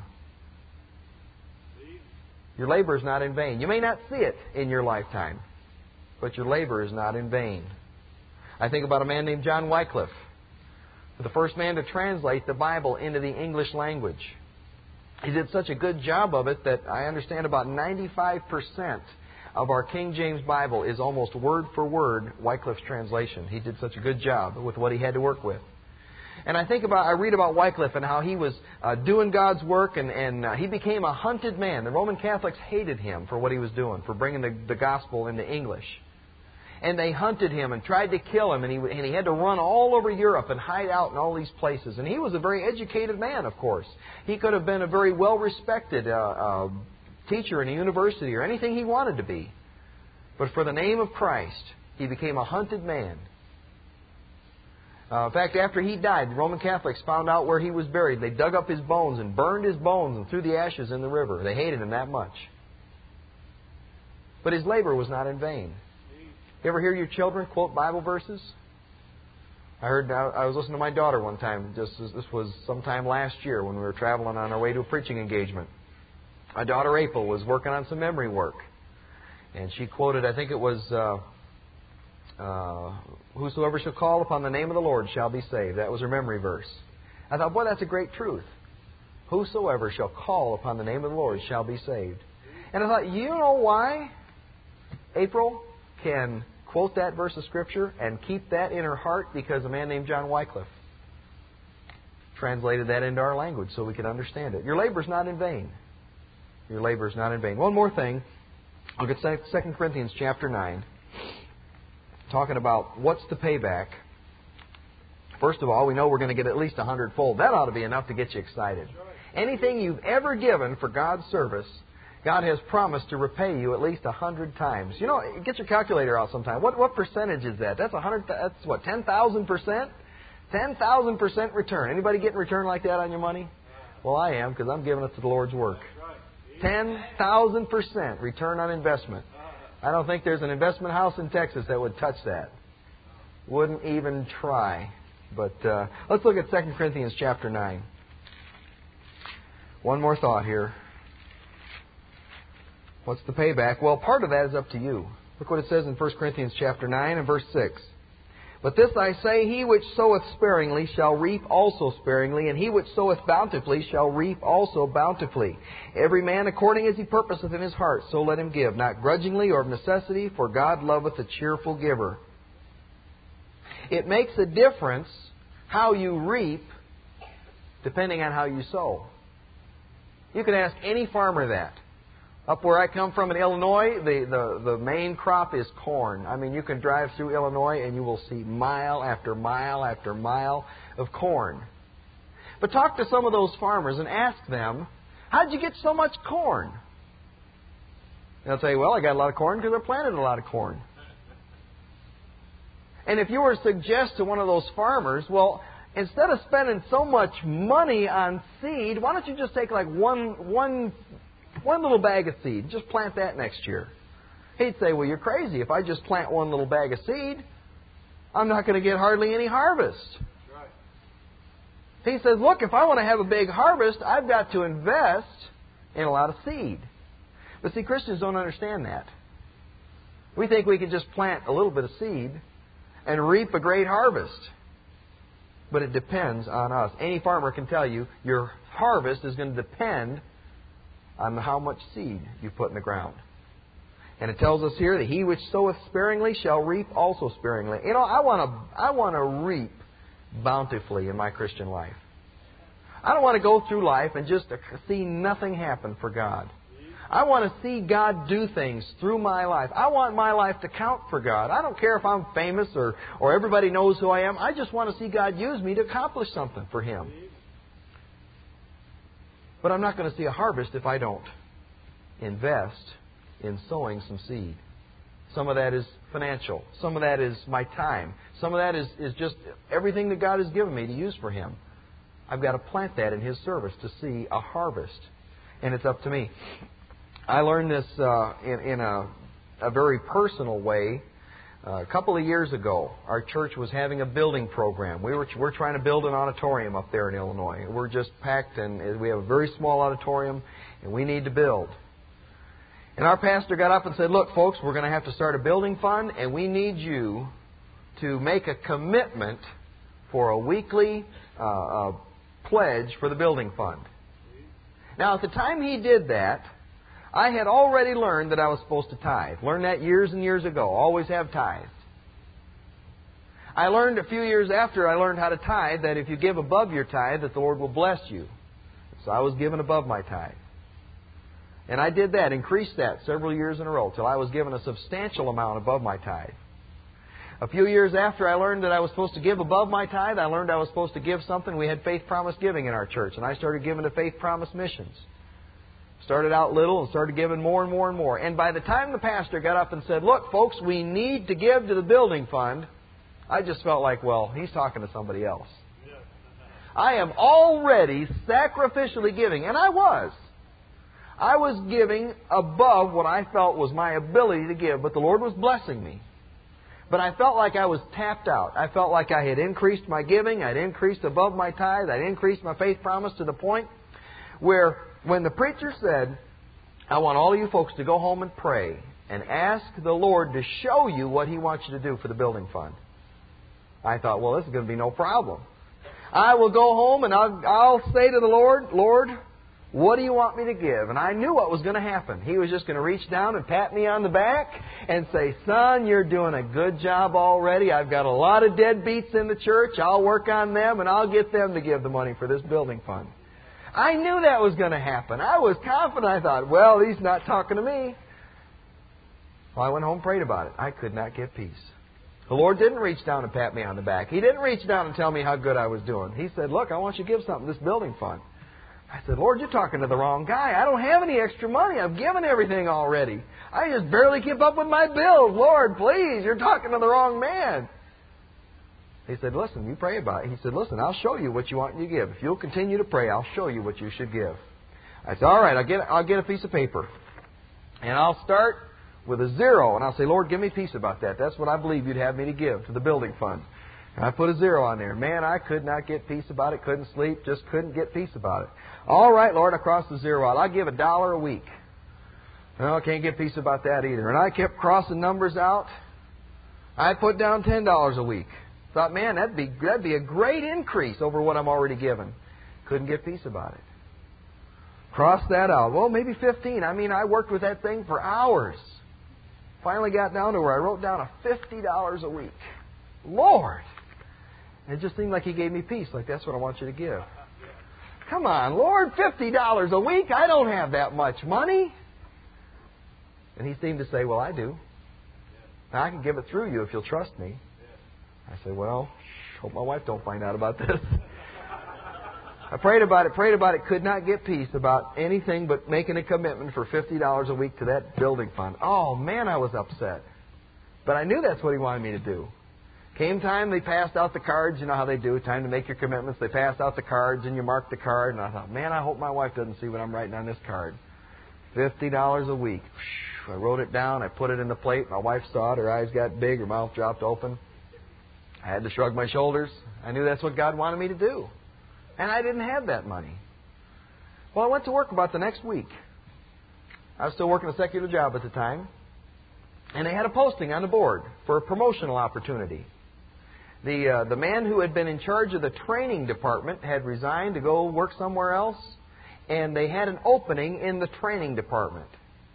Your labor is not in vain. You may not see it in your lifetime, but your labor is not in vain. I think about a man named John Wycliffe, the first man to translate the Bible into the English language. He did such a good job of it that I understand about 95% of our King James Bible is almost word for word Wycliffe's translation. He did such a good job with what he had to work with. And I read about Wycliffe and how he was doing God's work, and he became a hunted man. The Roman Catholics hated him for what he was doing, for bringing the gospel into English. And they hunted him and tried to kill him, and he had to run all over Europe and hide out in all these places. And he was a very educated man, of course. He could have been a very well-respected teacher in a university or anything he wanted to be. But for the name of Christ, he became a hunted man. In fact, after he died, the Roman Catholics found out where he was buried. They dug up his bones and burned his bones and threw the ashes in the river. They hated him that much. But his labor was not in vain. You ever hear your children quote Bible verses? I was listening to my daughter one time. This was sometime last year when we were traveling on our way to a preaching engagement. My daughter April was working on some memory work, and she quoted, I think it was, "Whosoever shall call upon the name of the Lord shall be saved." That was her memory verse. I thought, boy, that's a great truth. Whosoever shall call upon the name of the Lord shall be saved. And I thought, you know why April can quote that verse of Scripture and keep that in her heart? Because a man named John Wycliffe translated that into our language so we could understand it. Your labor is not in vain. Your labor is not in vain. One more thing. Look at 2 Corinthians chapter 9. Talking about what's the payback. First of all, we know we're going to get at least 100-fold. That ought to be enough to get you excited. Anything you've ever given for God's service, God has promised to repay you at least 100 times. You know, get your calculator out sometime. What percentage is that? That's 100. That's what, 10,000%? 10,000% return. Anybody getting return like that on your money? Well, I am, because I'm giving it to the Lord's work. 10,000% return on investment. I don't think there's an investment house in Texas that would touch that. Wouldn't even try. But let's look at 2 Corinthians chapter 9. One more thought here. What's the payback? Well, part of that is up to you. Look what it says in 1 Corinthians chapter 9 and verse 6. But this I say, he which soweth sparingly shall reap also sparingly, and he which soweth bountifully shall reap also bountifully. Every man according as he purposeth in his heart, so let him give, not grudgingly or of necessity, for God loveth a cheerful giver. It makes a difference how you reap depending on how you sow. You can ask any farmer that. Up where I come from in Illinois, the main crop is corn. I mean, you can drive through Illinois and you will see mile after mile after mile of corn. But talk to some of those farmers and ask them, how'd you get so much corn? They'll say, well, I got a lot of corn because I planted a lot of corn. And if you were to suggest to one of those farmers, well, instead of spending so much money on seed, why don't you just take like one little bag of seed, just plant that next year? He'd say, well, you're crazy. If I just plant one little bag of seed, I'm not going to get hardly any harvest. He says, look, if I want to have a big harvest, I've got to invest in a lot of seed. But see, Christians don't understand that. We think we can just plant a little bit of seed and reap a great harvest. But it depends on us. Any farmer can tell you your harvest is going to depend on how much seed you put in the ground. And it tells us here that he which soweth sparingly shall reap also sparingly. You know, I want to reap bountifully in my Christian life. I don't want to go through life and just see nothing happen for God. I want to see God do things through my life. I want my life to count for God. I don't care if I'm famous or everybody knows who I am. I just want to see God use me to accomplish something for Him. But I'm not going to see a harvest if I don't invest in sowing some seed. Some of that is financial. Some of that is my time. Some of that is just everything that God has given me to use for Him. I've got to plant that in His service to see a harvest. And it's up to me. I learned this in a very personal way. A couple of years ago, our church was having a building program. We're trying to build an auditorium up there in Illinois. We're just packed, and we have a very small auditorium, and we need to build. And our pastor got up and said, look, folks, we're going to have to start a building fund, and we need you to make a commitment for a weekly pledge for the building fund. Now, at the time he did that, I had already learned that I was supposed to tithe. Learned that years and years ago. Always have tithe. I learned a few years after I learned how to tithe that if you give above your tithe, that the Lord will bless you. So I was given above my tithe. And I did that, increased that several years in a row, till I was given a substantial amount above my tithe. A few years after I learned that I was supposed to give above my tithe, I learned I was supposed to give something. We had Faith Promise Giving in our church, and I started giving to Faith Promise Missions. Started out little and started giving more and more and more. And by the time the pastor got up and said, look, folks, we need to give to the building fund, I just felt like, well, he's talking to somebody else. I am already sacrificially giving, and I was. I was giving above what I felt was my ability to give, but the Lord was blessing me. But I felt like I was tapped out. I felt like I had increased my giving, I'd increased above my tithe, I'd increased my faith promise to the point where when the preacher said, I want all of you folks to go home and pray and ask the Lord to show you what He wants you to do for the building fund, I thought, well, this is going to be no problem. I will go home and I'll say to the Lord, Lord, what do you want me to give? And I knew what was going to happen. He was just going to reach down and pat me on the back and say, son, you're doing a good job already. I've got a lot of deadbeats in the church. I'll work on them and I'll get them to give the money for this building fund. I knew that was going to happen. I was confident. I thought, well, he's not talking to me. Well, I went home and prayed about it. I could not get peace. The Lord didn't reach down and pat me on the back. He didn't reach down and tell me how good I was doing. He said, look, I want you to give something to this building fund. I said, Lord, you're talking to the wrong guy. I don't have any extra money. I've given everything already. I just barely keep up with my bills. Lord, please, you're talking to the wrong man. He said, listen, you pray about it. He said, listen, I'll show you what you want you to give. If you'll continue to pray, I'll show you what you should give. I said, all right, I'll get a piece of paper. And I'll start with a 0. And I'll say, Lord, give me peace about that. That's what I believe you'd have me to give to the building fund. And I put a 0 on there. Man, I could not get peace about it. Couldn't sleep. Just couldn't get peace about it. All right, Lord, I crossed the 0 out. I'll give $1 a week. No, I can't get peace about that either. And I kept crossing numbers out. I put down $10 a week. Thought, man, that'd be a great increase over what I'm already given. Couldn't get peace about it. Crossed that out. Well, maybe 15. I mean, I worked with that thing for hours. Finally got down to where I wrote down a $50 a week. Lord! It just seemed like He gave me peace. Like, that's what I want you to give. Come on, Lord, $50 a week? I don't have that much money. And He seemed to say, well, I do. Now, I can give it through you if you'll trust me. I said, well, hope my wife don't find out about this. I prayed about it, could not get peace about anything but making a commitment for $50 a week to that building fund. Oh, man, I was upset. But I knew that's what He wanted me to do. Came time, they passed out the cards. You know how they do. Time to make your commitments. They passed out the cards, and you mark the card. And I thought, man, I hope my wife doesn't see what I'm writing on this card. $50 a week. I wrote it down. I put it in the plate. My wife saw it. Her eyes got big. Her mouth dropped open. I had to shrug my shoulders. I knew that's what God wanted me to do. And I didn't have that money. Well, I went to work about the next week. I was still working a secular job at the time. And they had a posting on the board for a promotional opportunity. The man who had been in charge of the training department had resigned to go work somewhere else. And they had an opening in the training department.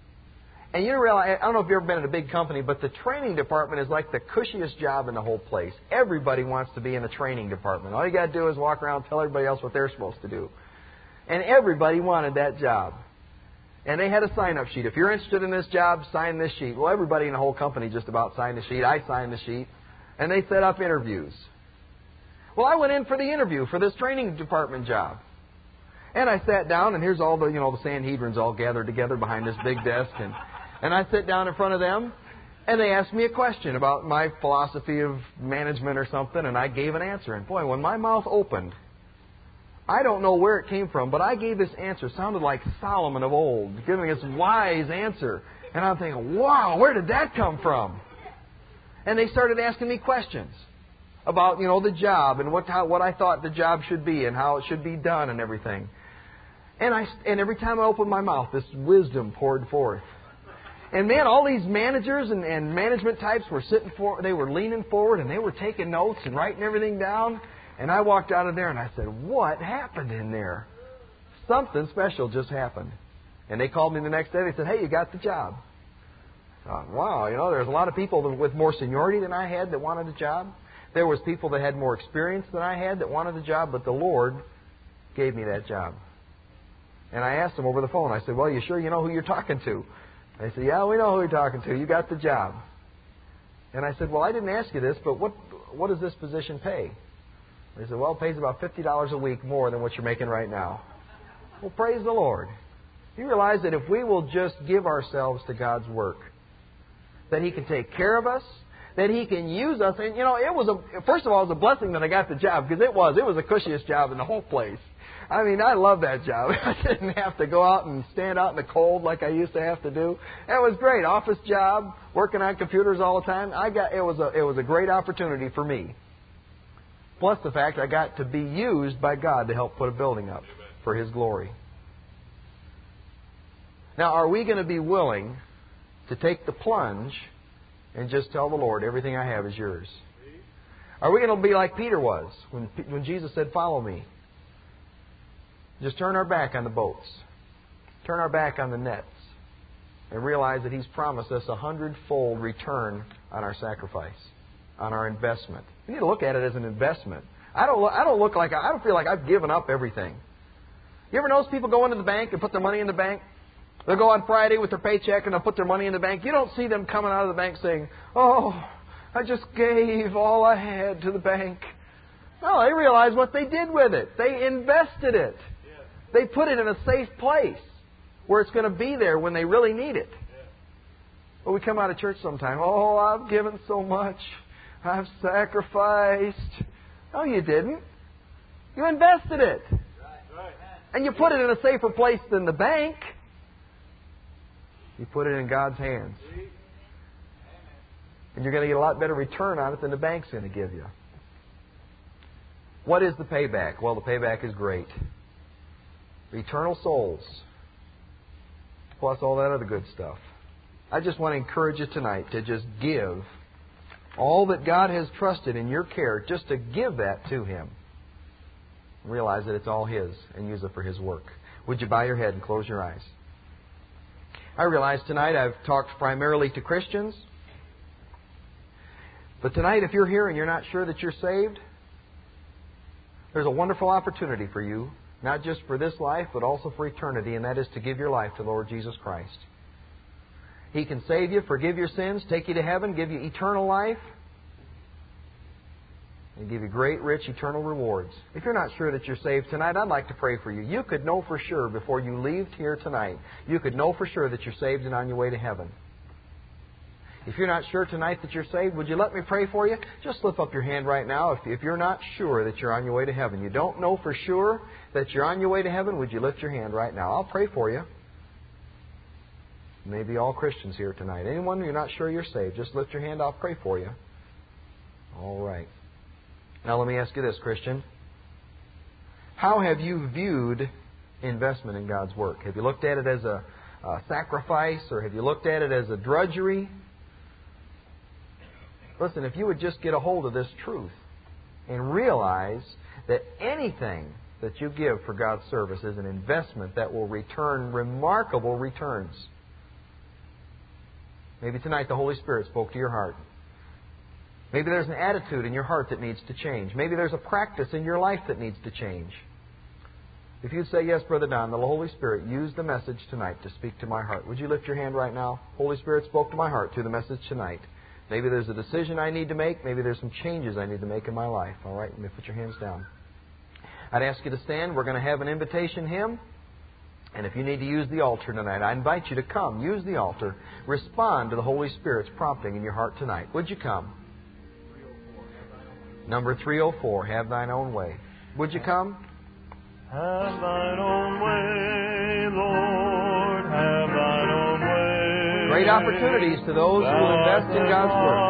And you realize, I don't know if you've ever been in a big company, but the training department is like the cushiest job in the whole place. Everybody wants to be in the training department. All you got to do is walk around and tell everybody else what they're supposed to do. And everybody wanted that job. And they had a sign-up sheet. If you're interested in this job, sign this sheet. Well, everybody in the whole company just about signed the sheet. I signed the sheet. And they set up interviews. Well, I went in for the interview for this training department job. And I sat down, and here's all the, the Sanhedrins all gathered together behind this big desk. And I sit down in front of them, and they asked me a question about my philosophy of management or something, and I gave an answer. And boy, when my mouth opened, I don't know where it came from, but I gave this answer. It sounded like Solomon of old, giving this wise answer. And I'm thinking, wow, where did that come from? And they started asking me questions about, the job and what I thought the job should be and how it should be done and everything. And every time I opened my mouth, this wisdom poured forth. And man, all these managers and management types were they were leaning forward and they were taking notes and writing everything down. And I walked out of there and I said, what happened in there? Something special just happened. And they called me the next day. They said, hey, you got the job. I thought, wow, there's a lot of people with more seniority than I had that wanted the job. There was people that had more experience than I had that wanted the job, but the Lord gave me that job. And I asked them over the phone. I said, well, you sure you know who you're talking to? They said, yeah, we know who you're talking to. You got the job. And I said, well, I didn't ask you this, but what does this position pay? They said, well, it pays about $50 a week more than what you're making right now. Well, praise the Lord. You realize that if we will just give ourselves to God's work, that He can take care of us, that He can use us. And, first of all, it was a blessing that I got the job, because it was the cushiest job in the whole place. I mean, I love that job. I didn't have to go out and stand out in the cold like I used to have to do. It was great. Office job, working on computers all the time. It was a great opportunity for me. Plus the fact I got to be used by God to help put a building up for His glory. Now, are we going to be willing to take the plunge and just tell the Lord, everything I have is yours? Are we going to be like Peter was when Jesus said, follow me? Just turn our back on the boats. Turn our back on the nets. And realize that He's promised us 100-fold return on our sacrifice, on our investment. We need to look at it as an investment. I don't feel like I've given up everything. You ever notice people go into the bank and put their money in the bank? They'll go on Friday with their paycheck and they'll put their money in the bank. You don't see them coming out of the bank saying, oh, I just gave all I had to the bank. No, they realize what they did with it. They invested it. They put it in a safe place where it's going to be there when they really need it. But we come out of church sometime, oh, I've given so much. I've sacrificed. No, you didn't. You invested it. And you put it in a safer place than the bank. You put it in God's hands. And you're going to get a lot better return on it than the bank's going to give you. What is the payback? Well, the payback is great. Eternal souls, plus all that other good stuff. I just want to encourage you tonight to just give all that God has trusted in your care, just to give that to Him. Realize that it's all His and use it for His work. Would you bow your head and close your eyes? I realize tonight I've talked primarily to Christians. But tonight, if you're here and you're not sure that you're saved, there's a wonderful opportunity for you. Not just for this life, but also for eternity, and that is to give your life to the Lord Jesus Christ. He can save you, forgive your sins, take you to heaven, give you eternal life. and give you great, rich, eternal rewards. If you're not sure that you're saved tonight, I'd like to pray for you. You could know for sure before you leave here tonight. You could know for sure that you're saved and on your way to heaven. If you're not sure tonight that you're saved, would you let me pray for you? Just slip up your hand right now if you're not sure that you're on your way to heaven. You don't know for sure that you're on your way to heaven, would you lift your hand right now? I'll pray for you. Maybe all Christians here tonight. Anyone you're not sure you're saved, just lift your hand, I'll pray for you. All right. Now let me ask you this, Christian. How have you viewed investment in God's work? Have you looked at it as a sacrifice, or have you looked at it as a drudgery? Listen, if you would just get a hold of this truth and realize that anything that you give for God's service is an investment that will return remarkable returns. Maybe tonight the Holy Spirit spoke to your heart. Maybe there's an attitude in your heart that needs to change. Maybe there's a practice in your life that needs to change. If you'd say, yes, Brother Don, the Holy Spirit used the message tonight to speak to my heart, would you lift your hand right now? Holy Spirit spoke to my heart through the message tonight. Maybe there's a decision I need to make. Maybe there's some changes I need to make in my life. All right, let me put your hands down. I'd ask you to stand. We're going to have an invitation hymn. And if you need to use the altar tonight, I invite you to come. Use the altar. Respond to the Holy Spirit's prompting in your heart tonight. Would you come? Number 304, Have Thine Own Way. Would you come? Have Thine own way, Lord, have Thine own way. Great opportunities to those who will invest in God's Word.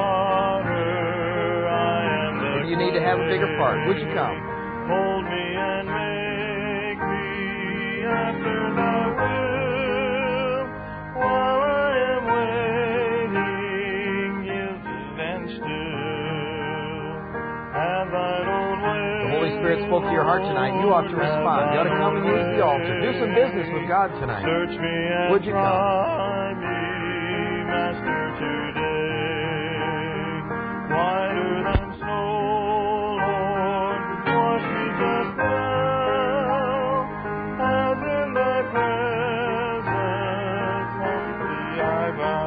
If you need to have a bigger part, would you come? Hold me and make me after Thy will. While I am waiting, yield and still. Have Thine own way. The Holy Spirit spoke to your heart tonight. You ought to respond. You ought to come and use the altar. Do some business with God tonight. Search me and would you come? try me, Master, today. Whiter than snow, Lord, wash me just now, as in Thy presence humbly I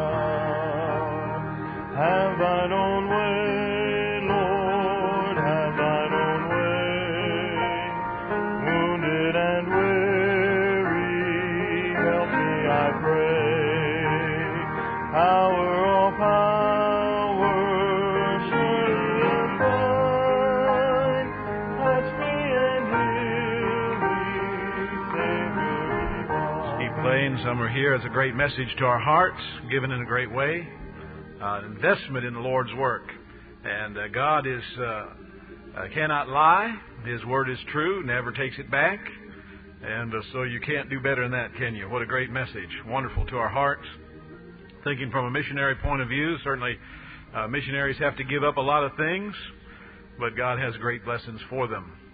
bow. Have Thine own way, Lord, have Thine own way. Wounded and weary, help me, I pray. Power, all power, surely is Thine. Touch me and heal me, Savior divine. Keep playing. Some are here. It's a great message to our hearts, given in a great way. Investment in the Lord's work. And God is cannot lie. His word is true, never takes it back. And so you can't do better than that, can you? What a great message. Wonderful to our hearts. Thinking from a missionary point of view, certainly missionaries have to give up a lot of things, but God has great blessings for them.